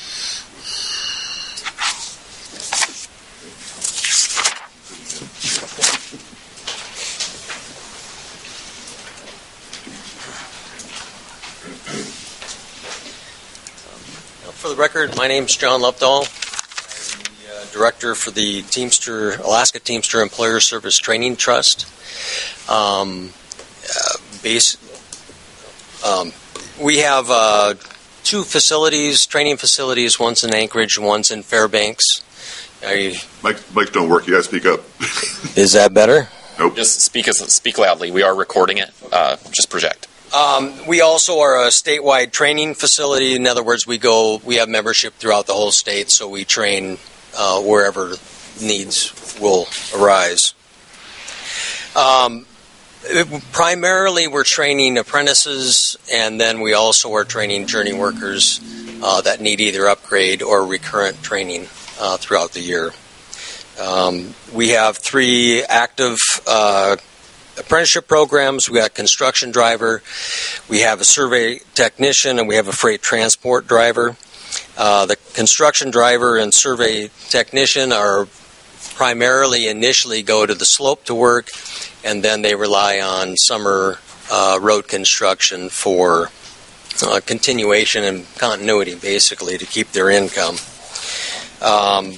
For the record, my name's John Lovedahl. I'm the uh, director for the Teamster Alaska Teamster Employer Service Training Trust. Um, uh, base, um, we have uh, two facilities, training facilities. One's in Anchorage, one's in Fairbanks. Are you, Mike, mics don't work. You got to speak up. is that better? Nope. Just speak as, speak loudly. We are recording it. Uh, just project. Um, we also are a statewide training facility. In other words, we go, we have membership throughout the whole state, so we train uh, wherever needs will arise. Um, primarily, we're training apprentices, and then we also are training journey workers uh, that need either upgrade or recurrent training uh, throughout the year. Um, we have three active uh, apprenticeship programs. We got construction driver, we have a survey technician, and we have a freight transport driver. Uh, the construction driver and survey technician are primarily initially go to the slope to work, and then they rely on summer uh, road construction for uh, continuation and continuity, basically, to keep their income. Um,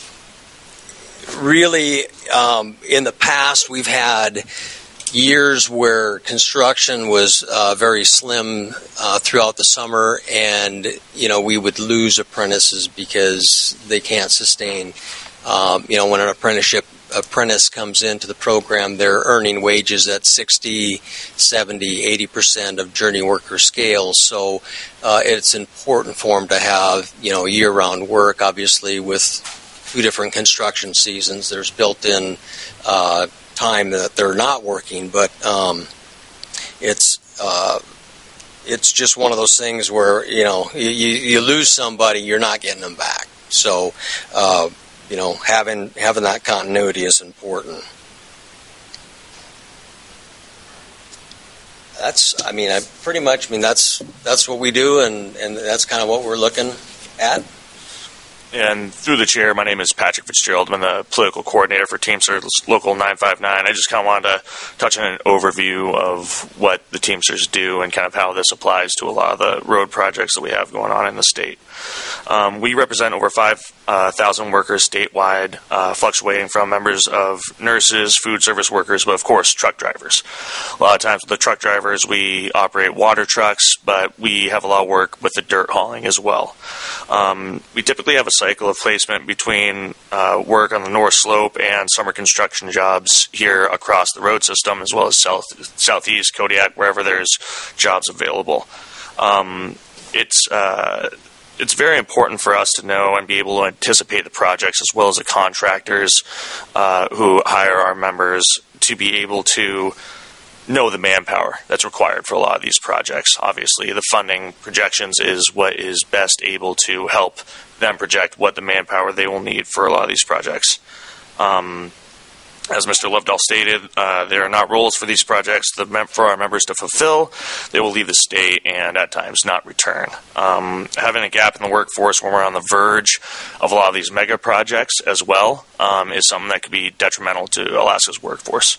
really, um, in the past, we've had years where construction was uh, very slim uh, throughout the summer, and you know we would lose apprentices because they can't sustain. Um, you know, when an apprenticeship apprentice comes into the program, they're earning wages at sixty, seventy, eighty percent of journey worker scale. So uh, it's important for them to have, you know, year-round work. Obviously, with two different construction seasons, there's built-in uh, time that they're not working, but um, it's uh, it's just one of those things where, you know, you, you lose somebody, you're not getting them back. So. Uh, You know, having having that continuity is important. That's, I mean, I pretty much, I mean, that's that's what we do, and, and that's kind of what we're looking at. And through the chair, my name is Patrick Fitzgerald. I'm the political coordinator for Teamsters Local nine five nine. I just kind of wanted to touch on an overview of what the Teamsters do and kind of how this applies to a lot of the road projects that we have going on in the state. Um, we represent over five thousand workers statewide, uh, fluctuating from members of nurses, food service workers, but of course truck drivers. A lot of times with the truck drivers, we operate water trucks, but we have a lot of work with the dirt hauling as well. Um, we typically have a cycle of placement between uh, work on the North Slope and summer construction jobs here across the road system, as well as south, southeast, Kodiak, wherever there's jobs available. Um, it's uh, it's very important for us to know and be able to anticipate the projects, as well as the contractors uh, who hire our members, to be able to know the manpower that's required for a lot of these projects. Obviously, the funding projections is what is best able to help them project what the manpower they will need for a lot of these projects. Um, as Mister Lovedahl stated, uh, there are not roles for these projects the mem- for our members to fulfill. They will leave the state and at times not return. Um, having a gap in the workforce when we're on the verge of a lot of these mega projects as well um, is something that could be detrimental to Alaska's workforce.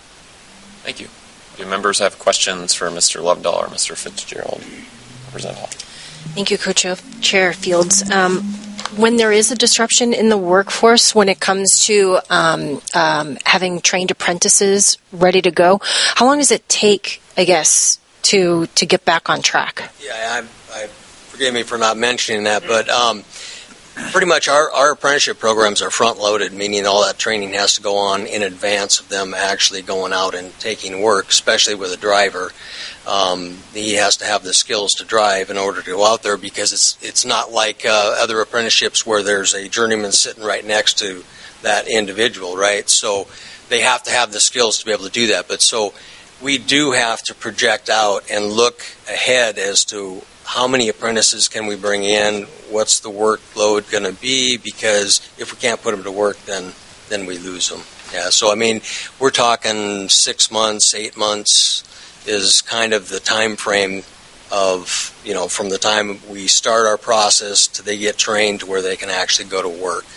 Thank you. Do members have questions for Mister Lovedahl or Mister Fitzgerald? Representative Hall. Thank you, Co-Chair Fields. Um, when there is a disruption in the workforce, when it comes to um, um, having trained apprentices ready to go, how long does it take, I guess, to to get back on track? Yeah, I, I forgive me for not mentioning that, but um, pretty much our, our apprenticeship programs are front-loaded, meaning all that training has to go on in advance of them actually going out and taking work, especially with a driver. Um, he has to have the skills to drive in order to go out there, because it's it's not like uh, other apprenticeships where there's a journeyman sitting right next to that individual, right? So they have to have the skills to be able to do that. But so we do have to project out and look ahead as to how many apprentices can we bring in, what's the workload going to be, because if we can't put them to work, then then we lose them. Yeah, so I mean, we're talking six months, eight months is kind of the time frame of, you know, from the time we start our process to they get trained to where they can actually go to work.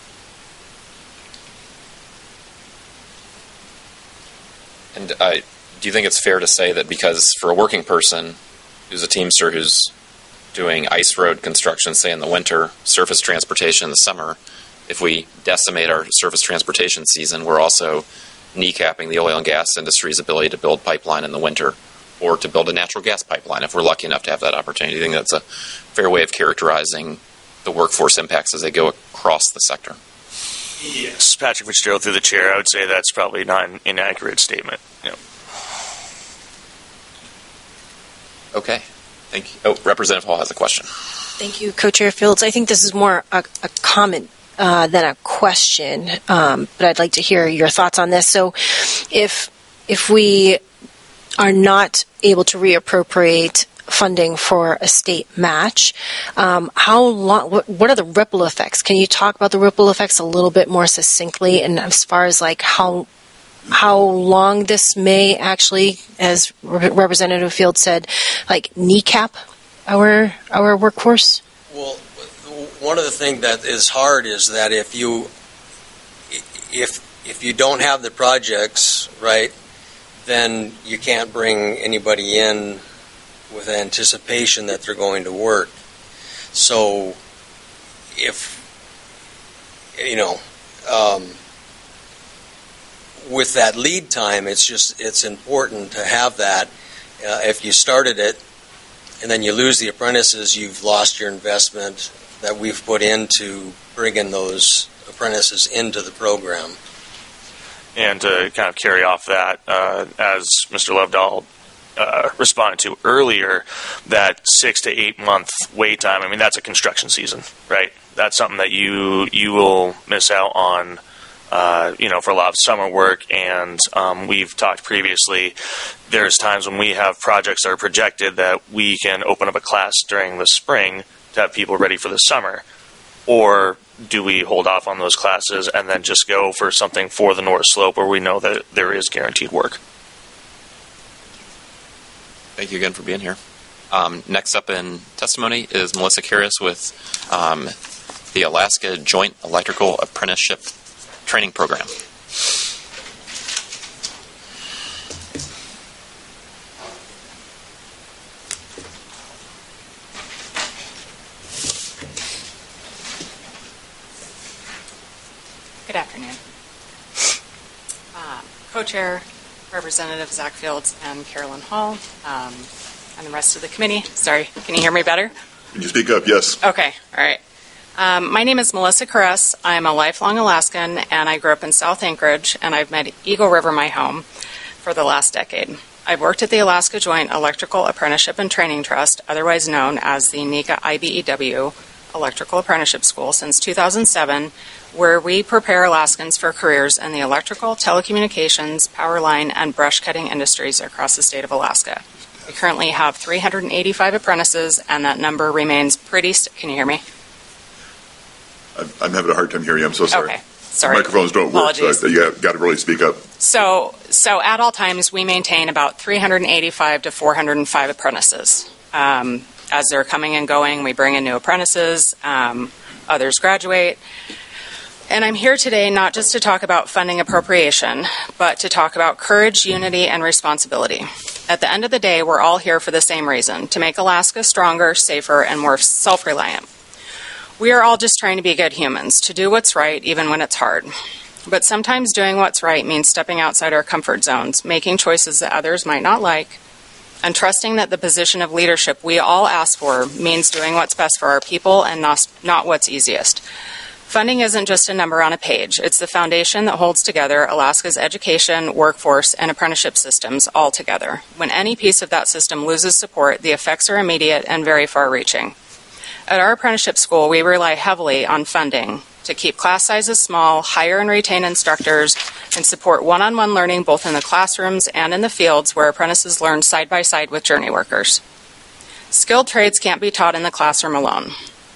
And uh, do you think it's fair to say that because for a working person who's a Teamster who's doing ice road construction, say in the winter, surface transportation in the summer, if we decimate our surface transportation season, we're also kneecapping the oil and gas industry's ability to build pipeline in the winter, or to build a natural gas pipeline if we're lucky enough to have that opportunity? Do you think that's a fair way of characterizing the workforce impacts as they go across the sector? Yes, Patrick Fitzgerald through the chair. I would say that's probably not an inaccurate statement. You know. Okay. Thank you. Oh, Representative Hall has a question. Thank you, Co-Chair Fields. I think this is more a, a comment uh, than a question, um, but I'd like to hear your thoughts on this. So if if we are not able to reappropriate funding for a state match, um, how long? What, what are the ripple effects? Can you talk about the ripple effects a little bit more succinctly, and as far as like how how long this may actually, as Representative Field said, like kneecap our our workforce? Well, one of the things that is hard is that if you if if you don't have the projects, right, then you can't bring anybody in with anticipation that they're going to work. So if, you know, um, with that lead time, it's just, it's important to have that. Uh, if you started it and then you lose the apprentices, you've lost your investment that we've put into bringing those apprentices into the program. And to kind of carry off that, uh, as Mister Lovedahl uh, responded to earlier, that six to eight month wait time, I mean, that's a construction season, right? That's something that you you will miss out on, uh, you know, for a lot of summer work. And um, we've talked previously, there's times when we have projects that are projected that we can open up a class during the spring to have people ready for the summer. Or do we hold off on those classes and then just go for something for the North Slope where we know that there is guaranteed work? Thank you again for being here. Um, next up in testimony is Melissa Karras with um, the Alaska Joint Electrical Apprenticeship Training Program. Good afternoon. Uh, Co-chair, Representative Zach Fields, and Carolyn Hall, um, and the rest of the committee. Sorry, can you hear me better? Can you speak up? Yes. Okay, all right. Um, my name is Melissa Karras. I'm a lifelong Alaskan, and I grew up in South Anchorage, and I've made Eagle River my home for the last decade. I've worked at the Alaska Joint Electrical Apprenticeship and Training Trust, otherwise known as the NECA I B E W Electrical Apprenticeship School, since two thousand seven, where we prepare Alaskans for careers in the electrical, telecommunications, power line, and brush cutting industries across the state of Alaska. We currently have three hundred eighty-five apprentices, and that number remains pretty st- Can you hear me? I'm, I'm having a hard time hearing you. I'm so sorry. Okay, sorry. The microphones don't Apologies. work, so you got to really speak up. So, so at all times, we maintain about three hundred eighty-five to four hundred five apprentices. Um, as they're coming and going, we bring in new apprentices. Um, others graduate. And I'm here today not just to talk about funding appropriation, but to talk about courage, unity, and responsibility. At the end of the day, we're all here for the same reason, to make Alaska stronger, safer, and more self-reliant. We are all just trying to be good humans, to do what's right even when it's hard. But sometimes doing what's right means stepping outside our comfort zones, making choices that others might not like, and trusting that the position of leadership we all ask for means doing what's best for our people and not, not what's easiest. Funding isn't just a number on a page. It's the foundation that holds together Alaska's education, workforce, and apprenticeship systems all together. When any piece of that system loses support, the effects are immediate and very far-reaching. At our apprenticeship school, we rely heavily on funding to keep class sizes small, hire and retain instructors, and support one-on-one learning both in the classrooms and in the fields where apprentices learn side-by-side with journey workers. Skilled trades can't be taught in the classroom alone.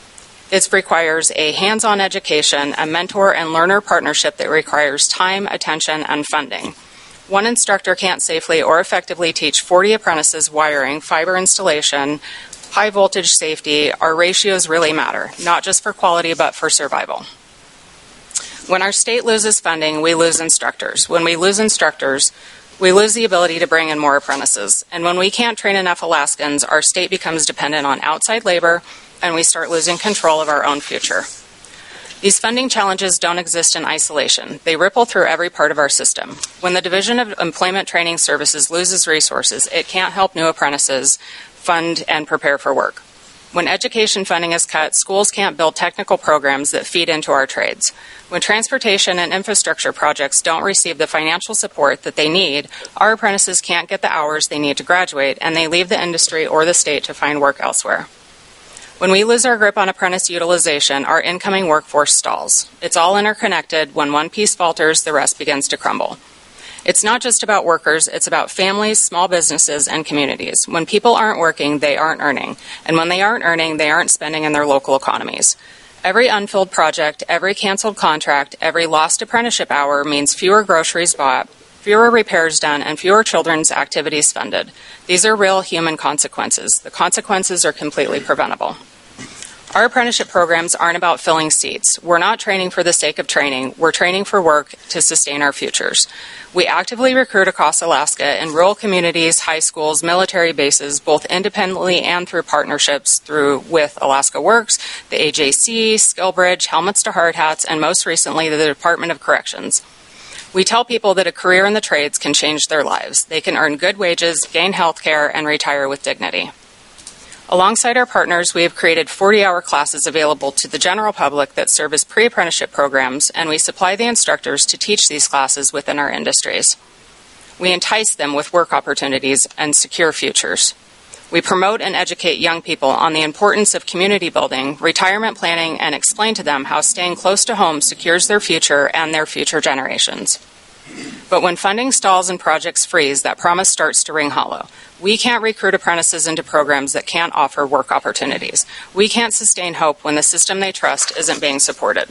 It requires a hands-on education, a mentor and learner partnership that requires time, attention, and funding. One instructor can't safely or effectively teach forty apprentices wiring, fiber installation, high voltage safety. Our ratios really matter, not just for quality, but for survival. When our state loses funding, we lose instructors. When we lose instructors, we lose the ability to bring in more apprentices. And when we can't train enough Alaskans, our state becomes dependent on outside labor, and we start losing control of our own future. These funding challenges don't exist in isolation. They ripple through every part of our system. When the Division of Employment Training Services loses resources, it can't help new apprentices fund and prepare for work. When education funding is cut, schools can't build technical programs that feed into our trades. When transportation and infrastructure projects don't receive the financial support that they need, our apprentices can't get the hours they need to graduate, and they leave the industry or the state to find work elsewhere. When we lose our grip on apprentice utilization, our incoming workforce stalls. It's all interconnected. When one piece falters, the rest begins to crumble. It's not just about workers, it's about families, small businesses, and communities. When people aren't working, they aren't earning. And when they aren't earning, they aren't spending in their local economies. Every unfilled project, every canceled contract, every lost apprenticeship hour means fewer groceries bought, fewer repairs done, and fewer children's activities funded. These are real human consequences. The consequences are completely preventable. Our apprenticeship programs aren't about filling seats. We're not training for the sake of training. We're training for work to sustain our futures. We actively recruit across Alaska in rural communities, high schools, military bases, both independently and through partnerships through with Alaska Works, the A J C, SkillBridge, Helmets to Hard Hats, and most recently the Department of Corrections. We tell people that a career in the trades can change their lives. They can earn good wages, gain health care, and retire with dignity. Alongside our partners, we have created forty-hour classes available to the general public that serve as pre-apprenticeship programs, and we supply the instructors to teach these classes within our industries. We entice them with work opportunities and secure futures. We promote and educate young people on the importance of community building, retirement planning, and explain to them how staying close to home secures their future and their future generations. But when funding stalls and projects freeze, that promise starts to ring hollow. We can't recruit apprentices into programs that can't offer work opportunities. We can't sustain hope when the system they trust isn't being supported.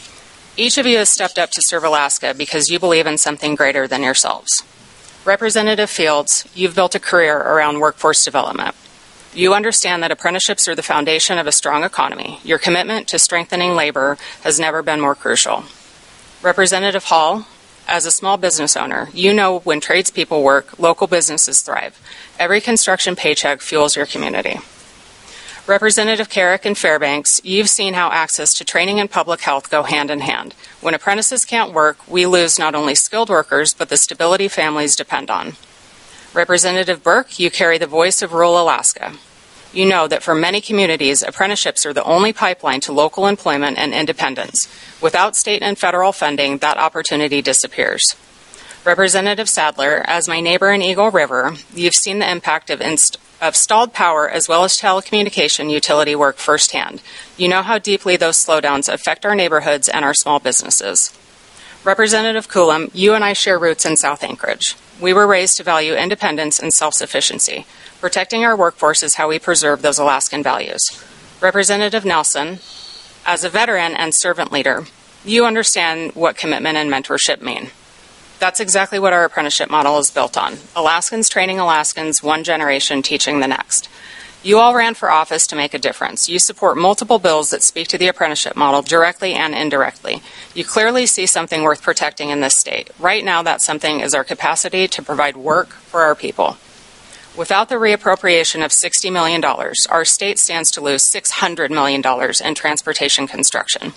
Each of you has stepped up to serve Alaska because you believe in something greater than yourselves. Representative Fields, you've built a career around workforce development. You understand that apprenticeships are the foundation of a strong economy. Your commitment to strengthening labor has never been more crucial. Representative Hall, as a small business owner, you know when tradespeople work, local businesses thrive. Every construction paycheck fuels your community. Representative Carrick and Fairbanks, you've seen how access to training and public health go hand in hand. When apprentices can't work, we lose not only skilled workers, but the stability families depend on. Representative Burke, you carry the voice of rural Alaska. You know that for many communities, apprenticeships are the only pipeline to local employment and independence. Without state and federal funding, that opportunity disappears. Representative Sadler, as my neighbor in Eagle River, you've seen the impact of, inst- of stalled power as well as telecommunication utility work firsthand. You know how deeply those slowdowns affect our neighborhoods and our small businesses. Representative Coulomb, you and I share roots in South Anchorage. We were raised to value independence and self-sufficiency. Protecting our workforce is how we preserve those Alaskan values. Representative Nelson, as a veteran and servant leader, you understand what commitment and mentorship mean. That's exactly what our apprenticeship model is built on. Alaskans training Alaskans, one generation teaching the next. You all ran for office to make a difference. You support multiple bills that speak to the apprenticeship model directly and indirectly. You clearly see something worth protecting in this state. Right now, that something is our capacity to provide work for our people. Without the reappropriation of sixty million dollars, our state stands to lose six hundred million dollars in transportation construction.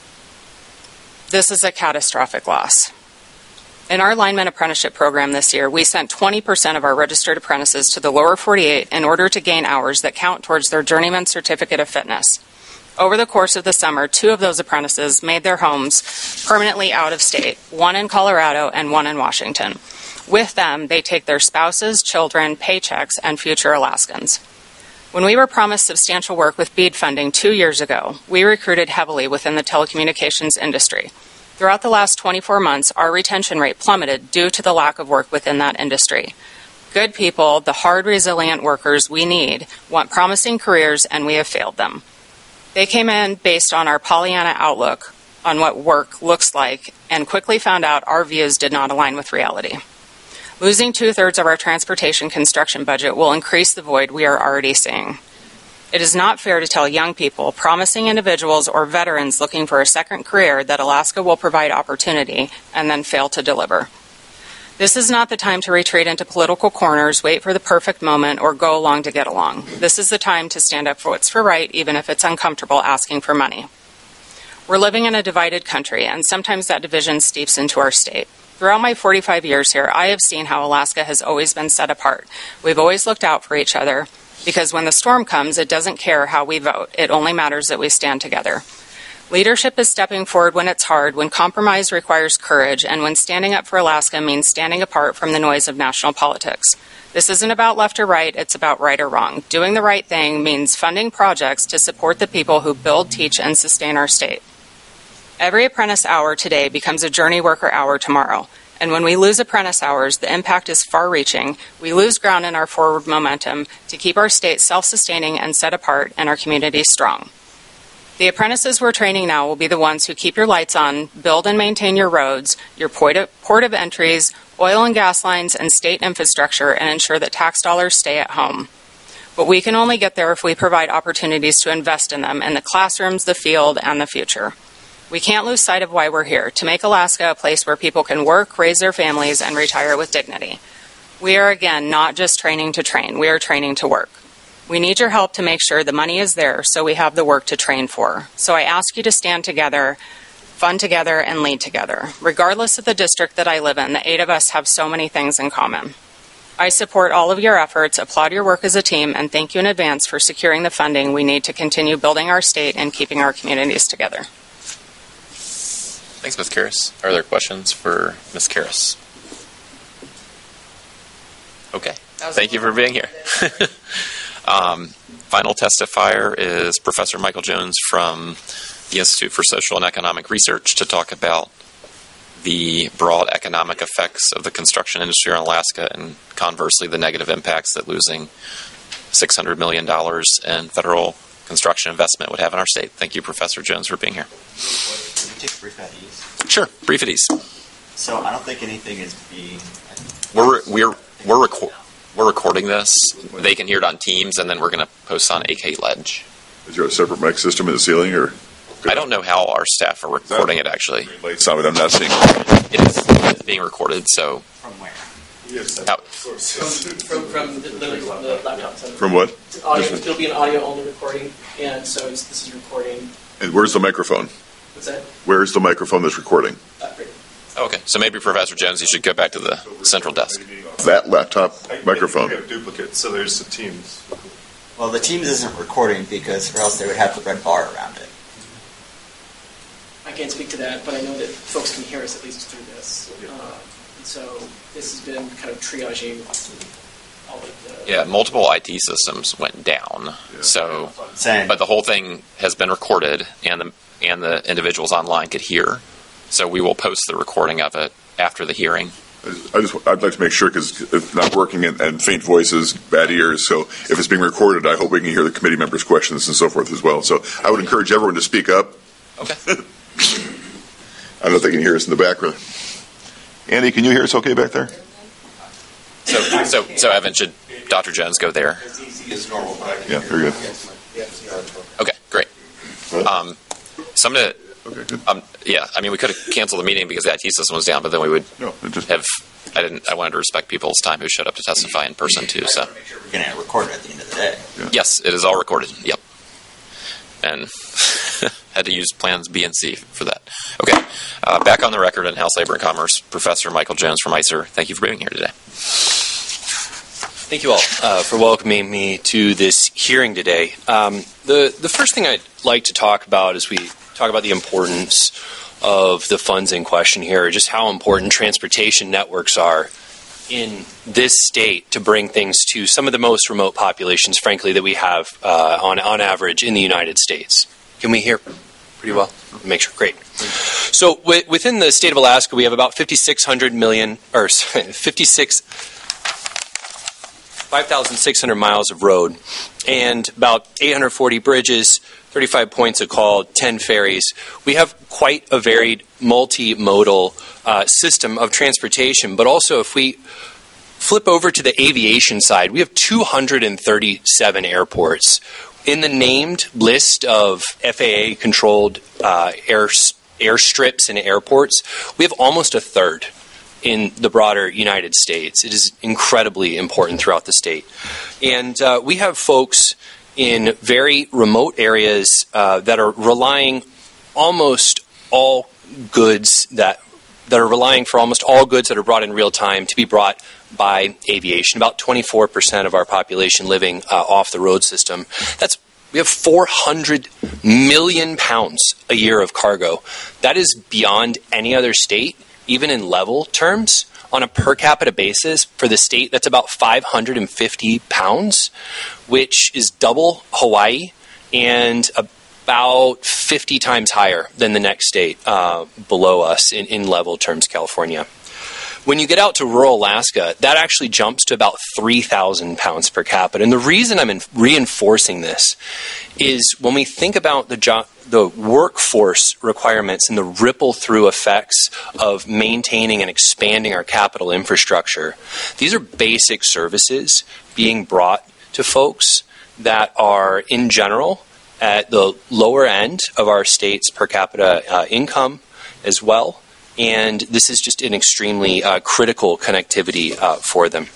This is a catastrophic loss. In our lineman apprenticeship program this year, we sent twenty percent of our registered apprentices to the lower forty-eight in order to gain hours that count towards their journeyman certificate of fitness. Over the course of the summer, two of those apprentices made their homes permanently out of state, one in Colorado and one in Washington. With them, they take their spouses, children, paychecks, and future Alaskans. When we were promised substantial work with BEAD funding two years ago, we recruited heavily within the telecommunications industry. Throughout the last twenty-four months, our retention rate plummeted due to the lack of work within that industry. Good people, the hard, resilient workers we need, want promising careers, and we have failed them. They came in based on our Pollyanna outlook on what work looks like and quickly found out our views did not align with reality. Losing two-thirds of our transportation construction budget will increase the void we are already seeing. It is not fair to tell young people, promising individuals, or veterans looking for a second career that Alaska will provide opportunity and then fail to deliver. This is not the time to retreat into political corners, wait for the perfect moment, or go along to get along. This is the time to stand up for what's for right, even if it's uncomfortable asking for money. We're living in a divided country, and sometimes that division steeps into our state. Throughout my forty-five years here, I have seen how Alaska has always been set apart. We've always looked out for each other, because when the storm comes, it doesn't care how we vote. It only matters that we stand together. Leadership is stepping forward when it's hard, when compromise requires courage, and when standing up for Alaska means standing apart from the noise of national politics. This isn't about left or right, it's about right or wrong. Doing the right thing means funding projects to support the people who build, teach, and sustain our state. Every apprentice hour today becomes a journey worker hour tomorrow. And when we lose apprentice hours, the impact is far-reaching. We lose ground in our forward momentum to keep our state self-sustaining and set apart and our community strong. The apprentices we're training now will be the ones who keep your lights on, build and maintain your roads, your port of, port of entries, oil and gas lines, and state infrastructure, and ensure that tax dollars stay at home. But we can only get there if we provide opportunities to invest in them in the classrooms, the field, and the future. We can't lose sight of why we're here, to make Alaska a place where people can work, raise their families, and retire with dignity. We are, again, not just training to train. We are training to work. We need your help to make sure the money is there so we have the work to train for. So I ask you to stand together, fund together, and lead together. Regardless of the district that I live in, the eight of us have so many things in common. I support all of your efforts, applaud your work as a team, and thank you in advance for securing the funding we need to continue building our state and keeping our communities together. Thanks, Miz Karras. Are there questions for Miz Karras? Okay. Thank you for being here. um, final testifier is Professor Michael Jones from the Institute for Social and Economic Research to talk about the broad economic effects of the construction industry in Alaska and conversely the negative impacts that losing six hundred million dollars in federal construction investment would have in our state. Thank you, Professor Jones, for being here. Can we take a brief at ease? Sure, brief at ease. So I don't think anything is being... We're we're we're reco- we're recording this. They can hear it on Teams, and then we're going to post on A K Ledge. Is there a separate mic system in the ceiling, or? I don't know how our staff are recording it. Actually, Some of it I'm not seeing. it is it's being recorded. So From where? how, From, from the, the laptop. From what? Audio, it'll be an audio-only recording, and so it's, this is recording. And where's the microphone? What's that? Where's the microphone that's recording? Uh, right. okay, so maybe Professor Jones, you should go back to the central desk. That laptop microphone. We have duplicates, so there's the Teams. Well, the Teams isn't recording because, or else they would have the red bar around it. I can't speak to that, but I know that folks can hear us at least through this. Uh, and so this has been kind of triaging all of the... Yeah, multiple I T systems went down. So, Same. but the whole thing has been recorded, and the and the individuals online could hear. So we will post the recording of it after the hearing. I just, I'd like to make sure, because it's not working and, and faint voices, bad ears. So if it's being recorded, I hope we can hear the committee members' questions and so forth as well. So I would encourage everyone to speak up. Okay. I don't know if they can hear us in the back, really. Andy, can you hear us okay back there? So, so, so Evan, should Doctor Jones go there? Yeah, very good. Okay, great. Um, so I'm gonna. Okay, good. Um, yeah, I mean, we could have canceled the meeting because the I T system was down, but then we would No, it just- have. I didn't. I wanted to respect people's time who showed up to testify in person too. So We're going to record it at the end of the day. yes, it is all recorded. Yep. And had to use plans B and C for that. Okay, uh, back on the record in House Labor and Commerce, Professor Michael Jones from I C E R. Thank you for being here today. Thank you all uh, for welcoming me to this hearing today. Um, the the first thing I'd like to talk about as we talk about the importance of the funds in question here, just how important transportation networks are in this state to bring things to some of the most remote populations, frankly, that we have uh, on on average in the United States. Can we hear pretty well? Make sure. Great. So w- within the state of Alaska, we have about fifty-six hundred million, or sorry, fifty-six. five thousand six hundred miles of road and about eight hundred forty bridges, thirty-five points of call, ten ferries. We have quite a varied multimodal uh, system of transportation, but also if we flip over to the aviation side, we have two hundred thirty-seven airports. In the named list of F A A-controlled uh, air, airstrips and airports, we have almost a third in the broader United States. It is incredibly important throughout the state. And uh, we have folks in very remote areas uh, that are relying almost all goods that that are relying for almost all goods that are brought in real time to be brought by aviation. About twenty-four percent of our population living uh, off the road system. That's we have four hundred million pounds a year of cargo. That is beyond any other state. Even in level terms, on a per capita basis, for the state, that's about five hundred fifty pounds, which is double Hawaii and about fifty times higher than the next state uh, below us in, in level terms, California. When you get out to rural Alaska, that actually jumps to about three thousand pounds per capita. And the reason I'm in reinforcing this is when we think about the job, the workforce requirements and the ripple through effects of maintaining and expanding our capital infrastructure, these are basic services being brought to folks that are, in general, at the lower end of our state's per capita uh, income as well. And this is just an extremely uh, critical connectivity uh, for them.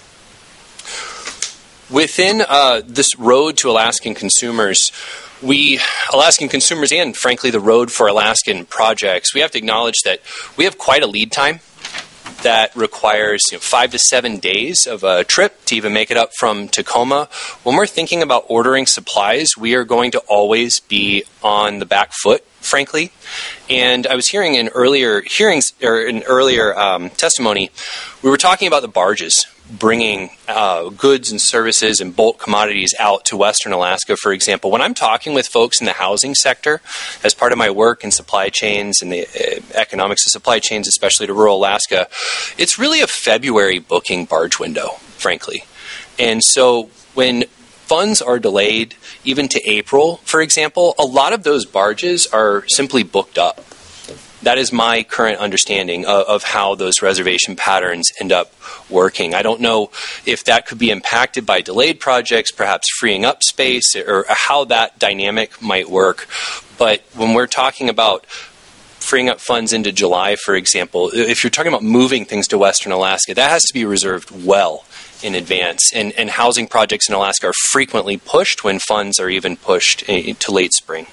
Within uh, this road to Alaskan consumers, we, Alaskan consumers and, frankly, the road for Alaskan projects, we have to acknowledge that we have quite a lead time that requires you know, five to seven days of a trip to even make it up from Tacoma. When we're thinking about ordering supplies, we are going to always be on the back foot, frankly. And I was hearing in earlier hearings or in earlier um, testimony, we were talking about the barges bringing uh, goods and services and bulk commodities out to Western Alaska, for example. When I'm talking with folks in the housing sector, as part of my work in supply chains and the uh, economics of supply chains, especially to rural Alaska, it's really a February booking barge window, frankly. And so when funds are delayed even to April, for example, a lot of those barges are simply booked up. That is my current understanding of, of how those reservation patterns end up working. I don't know if that could be impacted by delayed projects, perhaps freeing up space, or how that dynamic might work. But when we're talking about freeing up funds into July, for example, if you're talking about moving things to Western Alaska, that has to be reserved well in advance. And, and housing projects in Alaska are frequently pushed when funds are even pushed to late spring.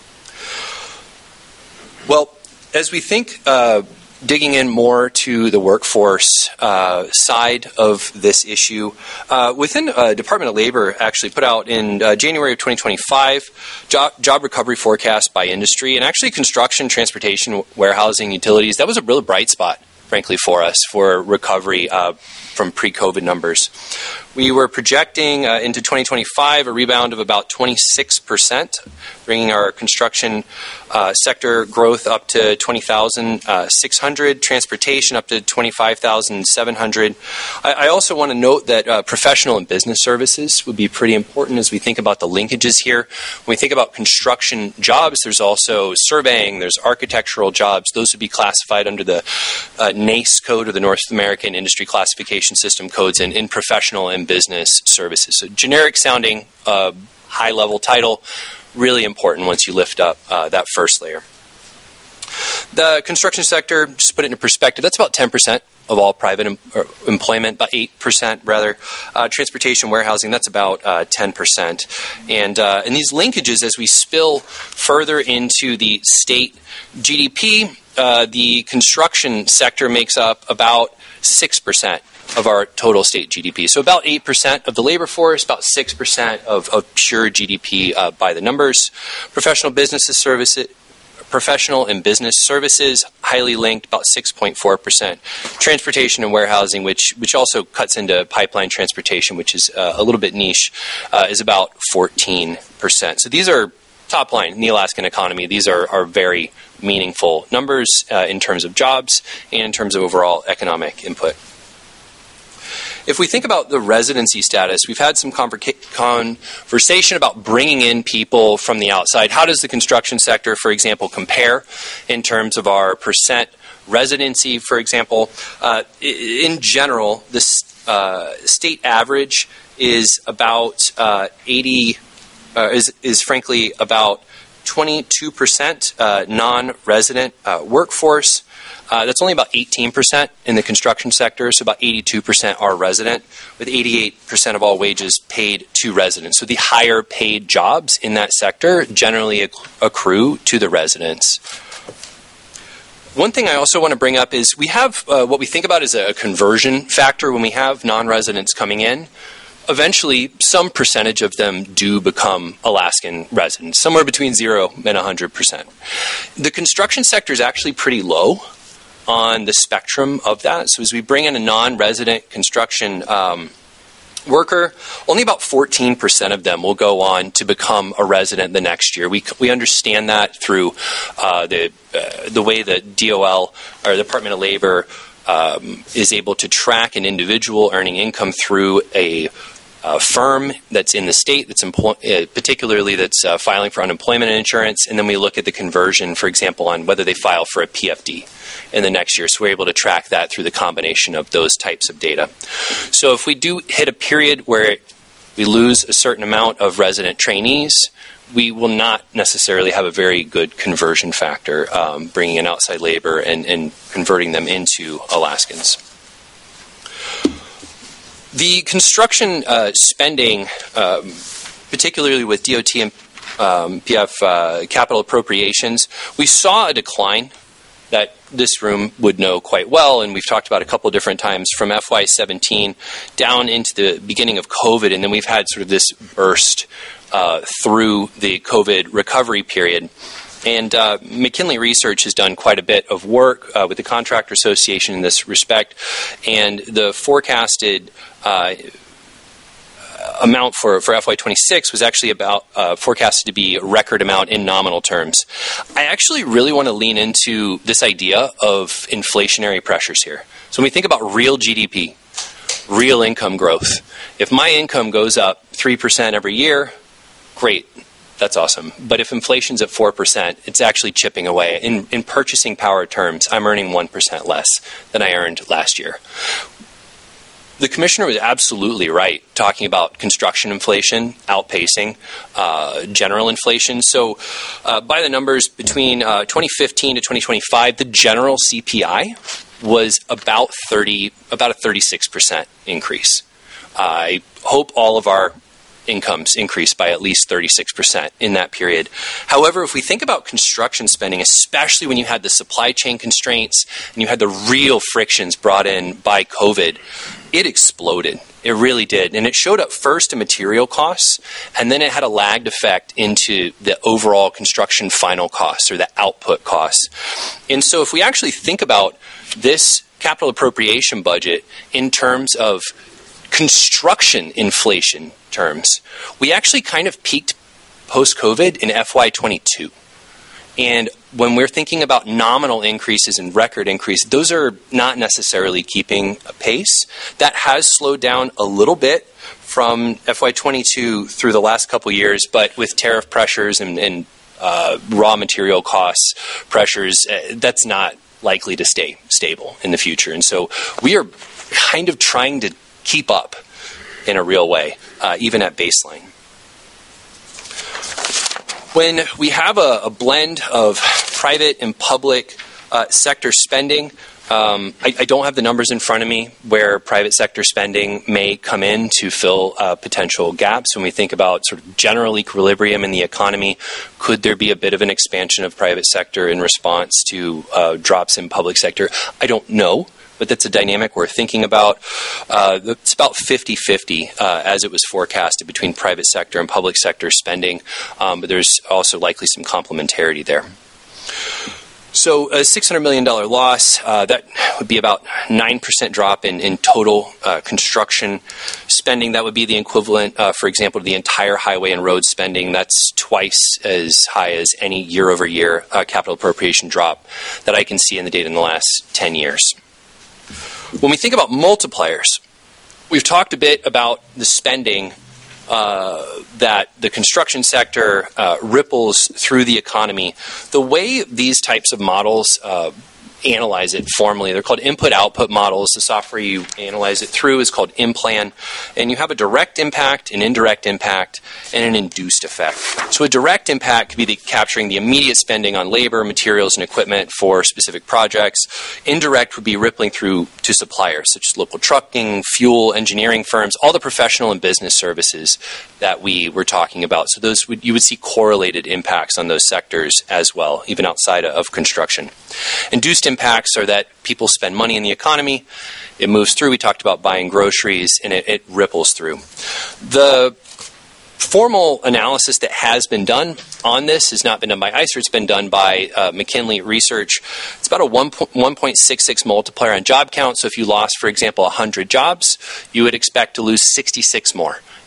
Well, as we think, uh, digging in more to the workforce uh, side of this issue, uh, within uh, Department of Labor actually put out in uh, January of twenty twenty-five job, job recovery forecast by industry, and actually construction, transportation, warehousing, utilities. That was a really bright spot, frankly, for us for recovery uh, from pre-COVID numbers. We were projecting uh, into twenty twenty-five a rebound of about twenty-six percent, bringing our construction uh, sector growth up to twenty thousand six hundred, transportation up to twenty-five thousand seven hundred. I, I also want to note that uh, professional and business services would be pretty important as we think about the linkages here. When we think about construction jobs, there's also surveying, there's architectural jobs. Those would be classified under the uh, NACE code, or the North American Industry Classification System codes, in, in professional and business services. So generic sounding, uh, high level title, really important once you lift up uh, that first layer. The construction sector, just to put it into perspective, that's about ten percent of all private em- employment, about eight percent rather. Uh, transportation, warehousing, that's about uh, ten percent. And, uh, and these linkages, as we spill further into the state G D P, uh, the construction sector makes up about six percent of our total state G D P. So about eight percent of the labor force, about six percent of, of pure G D P uh, by the numbers. Professional businesses services, professional and business services, highly linked, about six point four percent. Transportation and warehousing, which which also cuts into pipeline transportation, which is uh, a little bit niche, uh, is about fourteen percent. So these are top line in the Alaskan economy. These are, are very meaningful numbers uh, in terms of jobs and in terms of overall economic input. If we think about the residency status, we've had some converca- conversation about bringing in people from the outside. How does the construction sector, for example, compare in terms of our percent residency, for example? Uh, in general, the uh, state average is about uh, eighty, uh, is, is frankly about twenty-two percent uh, non-resident uh, workforce. Uh, that's only about eighteen percent in the construction sector, so about eighty-two percent are resident, with eighty-eight percent of all wages paid to residents. So the higher paid jobs in that sector generally acc- accrue to the residents. One thing I also want to bring up is we have uh, what we think about as a conversion factor when we have non-residents coming in. Eventually, some percentage of them do become Alaskan residents, somewhere between zero and one hundred percent. The construction sector is actually pretty low on the spectrum of that. So as we bring in a non-resident construction um, worker, only about fourteen percent of them will go on to become a resident the next year. We we understand that through uh, the uh, the way that D O L, or the Department of Labor, um, is able to track an individual earning income through a uh, firm that's in the state, that's employ- uh, particularly that's uh, filing for unemployment insurance, and then we look at the conversion, for example, on whether they file for a P F D in the next year. So we're able to track that through the combination of those types of data. So if we do hit a period where we lose a certain amount of resident trainees, we will not necessarily have a very good conversion factor, um, bringing in outside labor and, and converting them into Alaskans. The construction uh, spending, um, particularly with D O T and um, P F uh, capital appropriations, we saw a decline that this room would know quite well, and we've talked about a couple of different times, from F Y seventeen down into the beginning of COVID, and then we've had sort of this burst uh, through the COVID recovery period. And uh, McKinley Research has done quite a bit of work uh, with the Contractor Association in this respect, and the forecasted uh, amount for, for F Y twenty-six was actually about uh, forecasted to be a record amount in nominal terms. I actually really want to lean into this idea of inflationary pressures here. So when we think about real G D P, real income growth, if my income goes up three percent every year, great. That's awesome. But if inflation's at four percent, it's actually chipping away. In, in purchasing power terms, I'm earning one percent less than I earned last year. The commissioner was absolutely right talking about construction inflation outpacing uh, general inflation. So uh, by the numbers, between uh, twenty fifteen to twenty twenty-five, the general C P I was about thirty, about a thirty-six percent increase. I hope all of our incomes increased by at least thirty-six percent in that period. However, if we think about construction spending, especially when you had the supply chain constraints and you had the real frictions brought in by COVID, it exploded. It really did. And it showed up first in material costs, and then it had a lagged effect into the overall construction final costs, or the output costs. And so if we actually think about this capital appropriation budget in terms of construction inflation terms, we actually kind of peaked post-COVID in F Y twenty-two. And when we're thinking about nominal increases and record increase, those are not necessarily keeping a pace. That has slowed down a little bit from F Y twenty-two through the last couple years, but with tariff pressures and, and uh, raw material costs pressures, uh, that's not likely to stay stable in the future. And so we are kind of trying to keep up in a real way, uh, even at baseline. When we have a, a blend of private and public uh, sector spending, um, I, I don't have the numbers in front of me where private sector spending may come in to fill uh, potential gaps. When we think about sort of general equilibrium in the economy, could there be a bit of an expansion of private sector in response to uh, drops in public sector? I don't know. But that's a dynamic we're thinking about. Uh, it's about fifty-fifty uh, as it was forecasted between private sector and public sector spending, um, but there's also likely some complementarity there. So a six hundred million dollars loss, uh, that would be about nine percent drop in, in total uh, construction spending. That would be the equivalent, uh, for example, to the entire highway and road spending. That's twice as high as any year-over-year uh, capital appropriation drop that I can see in the data in the last ten years. When we think about multipliers, we've talked a bit about the spending uh, that the construction sector uh, ripples through the economy. The way these types of models uh, analyze it formally, they're called input-output models. The software you analyze it through is called InPlan. And you have a direct impact, an indirect impact, and an induced effect. So a direct impact could be the, capturing the immediate spending on labor, materials, and equipment for specific projects. Indirect would be rippling through to suppliers, such as local trucking, fuel, engineering firms, all the professional and business services that we were talking about. So those would, you would see correlated impacts on those sectors as well, even outside of construction. Induced impacts are that people spend money in the economy, it moves through. We talked about buying groceries, and it, it ripples through. The formal analysis that has been done on this has not been done by I C E R. It's been done by uh, McKinley Research. It's about a one point six six multiplier on job count. So if you lost, for example, one hundred jobs, you would expect to lose sixty-six more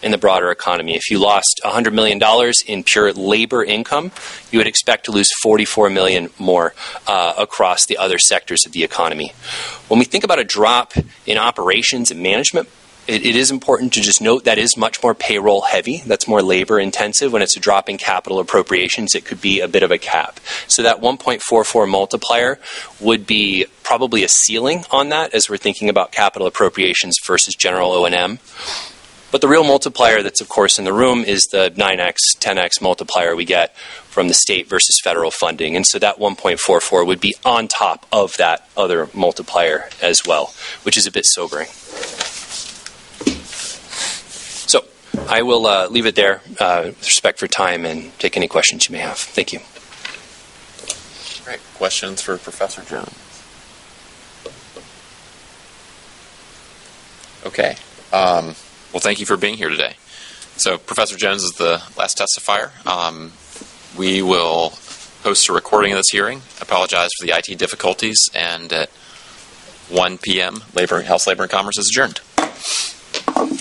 in the broader economy. If you lost one hundred million dollars in pure labor income, you would expect to lose forty-four million dollars more uh, across the other sectors of the economy. When we think about a drop in operations and management, It, it is important to just note that is much more payroll heavy. That's more labor intensive. When it's a drop in capital appropriations, it could be a bit of a cap. So that one point four four multiplier would be probably a ceiling on that as we're thinking about capital appropriations versus general O and M. But the real multiplier that's, of course, in the room is the nine x, ten x multiplier we get from the state versus federal funding. And so that one point four four would be on top of that other multiplier as well, which is a bit sobering. So I will uh, leave it there uh, with respect for time and take any questions you may have. Thank you. All right. Questions for Professor Jones? Okay. Um, well, thank you for being here today. So Professor Jones is the last testifier. Um, we will post a recording of this hearing. I apologize for the I T difficulties. And at one p.m., Labor, House Labor and Commerce is adjourned.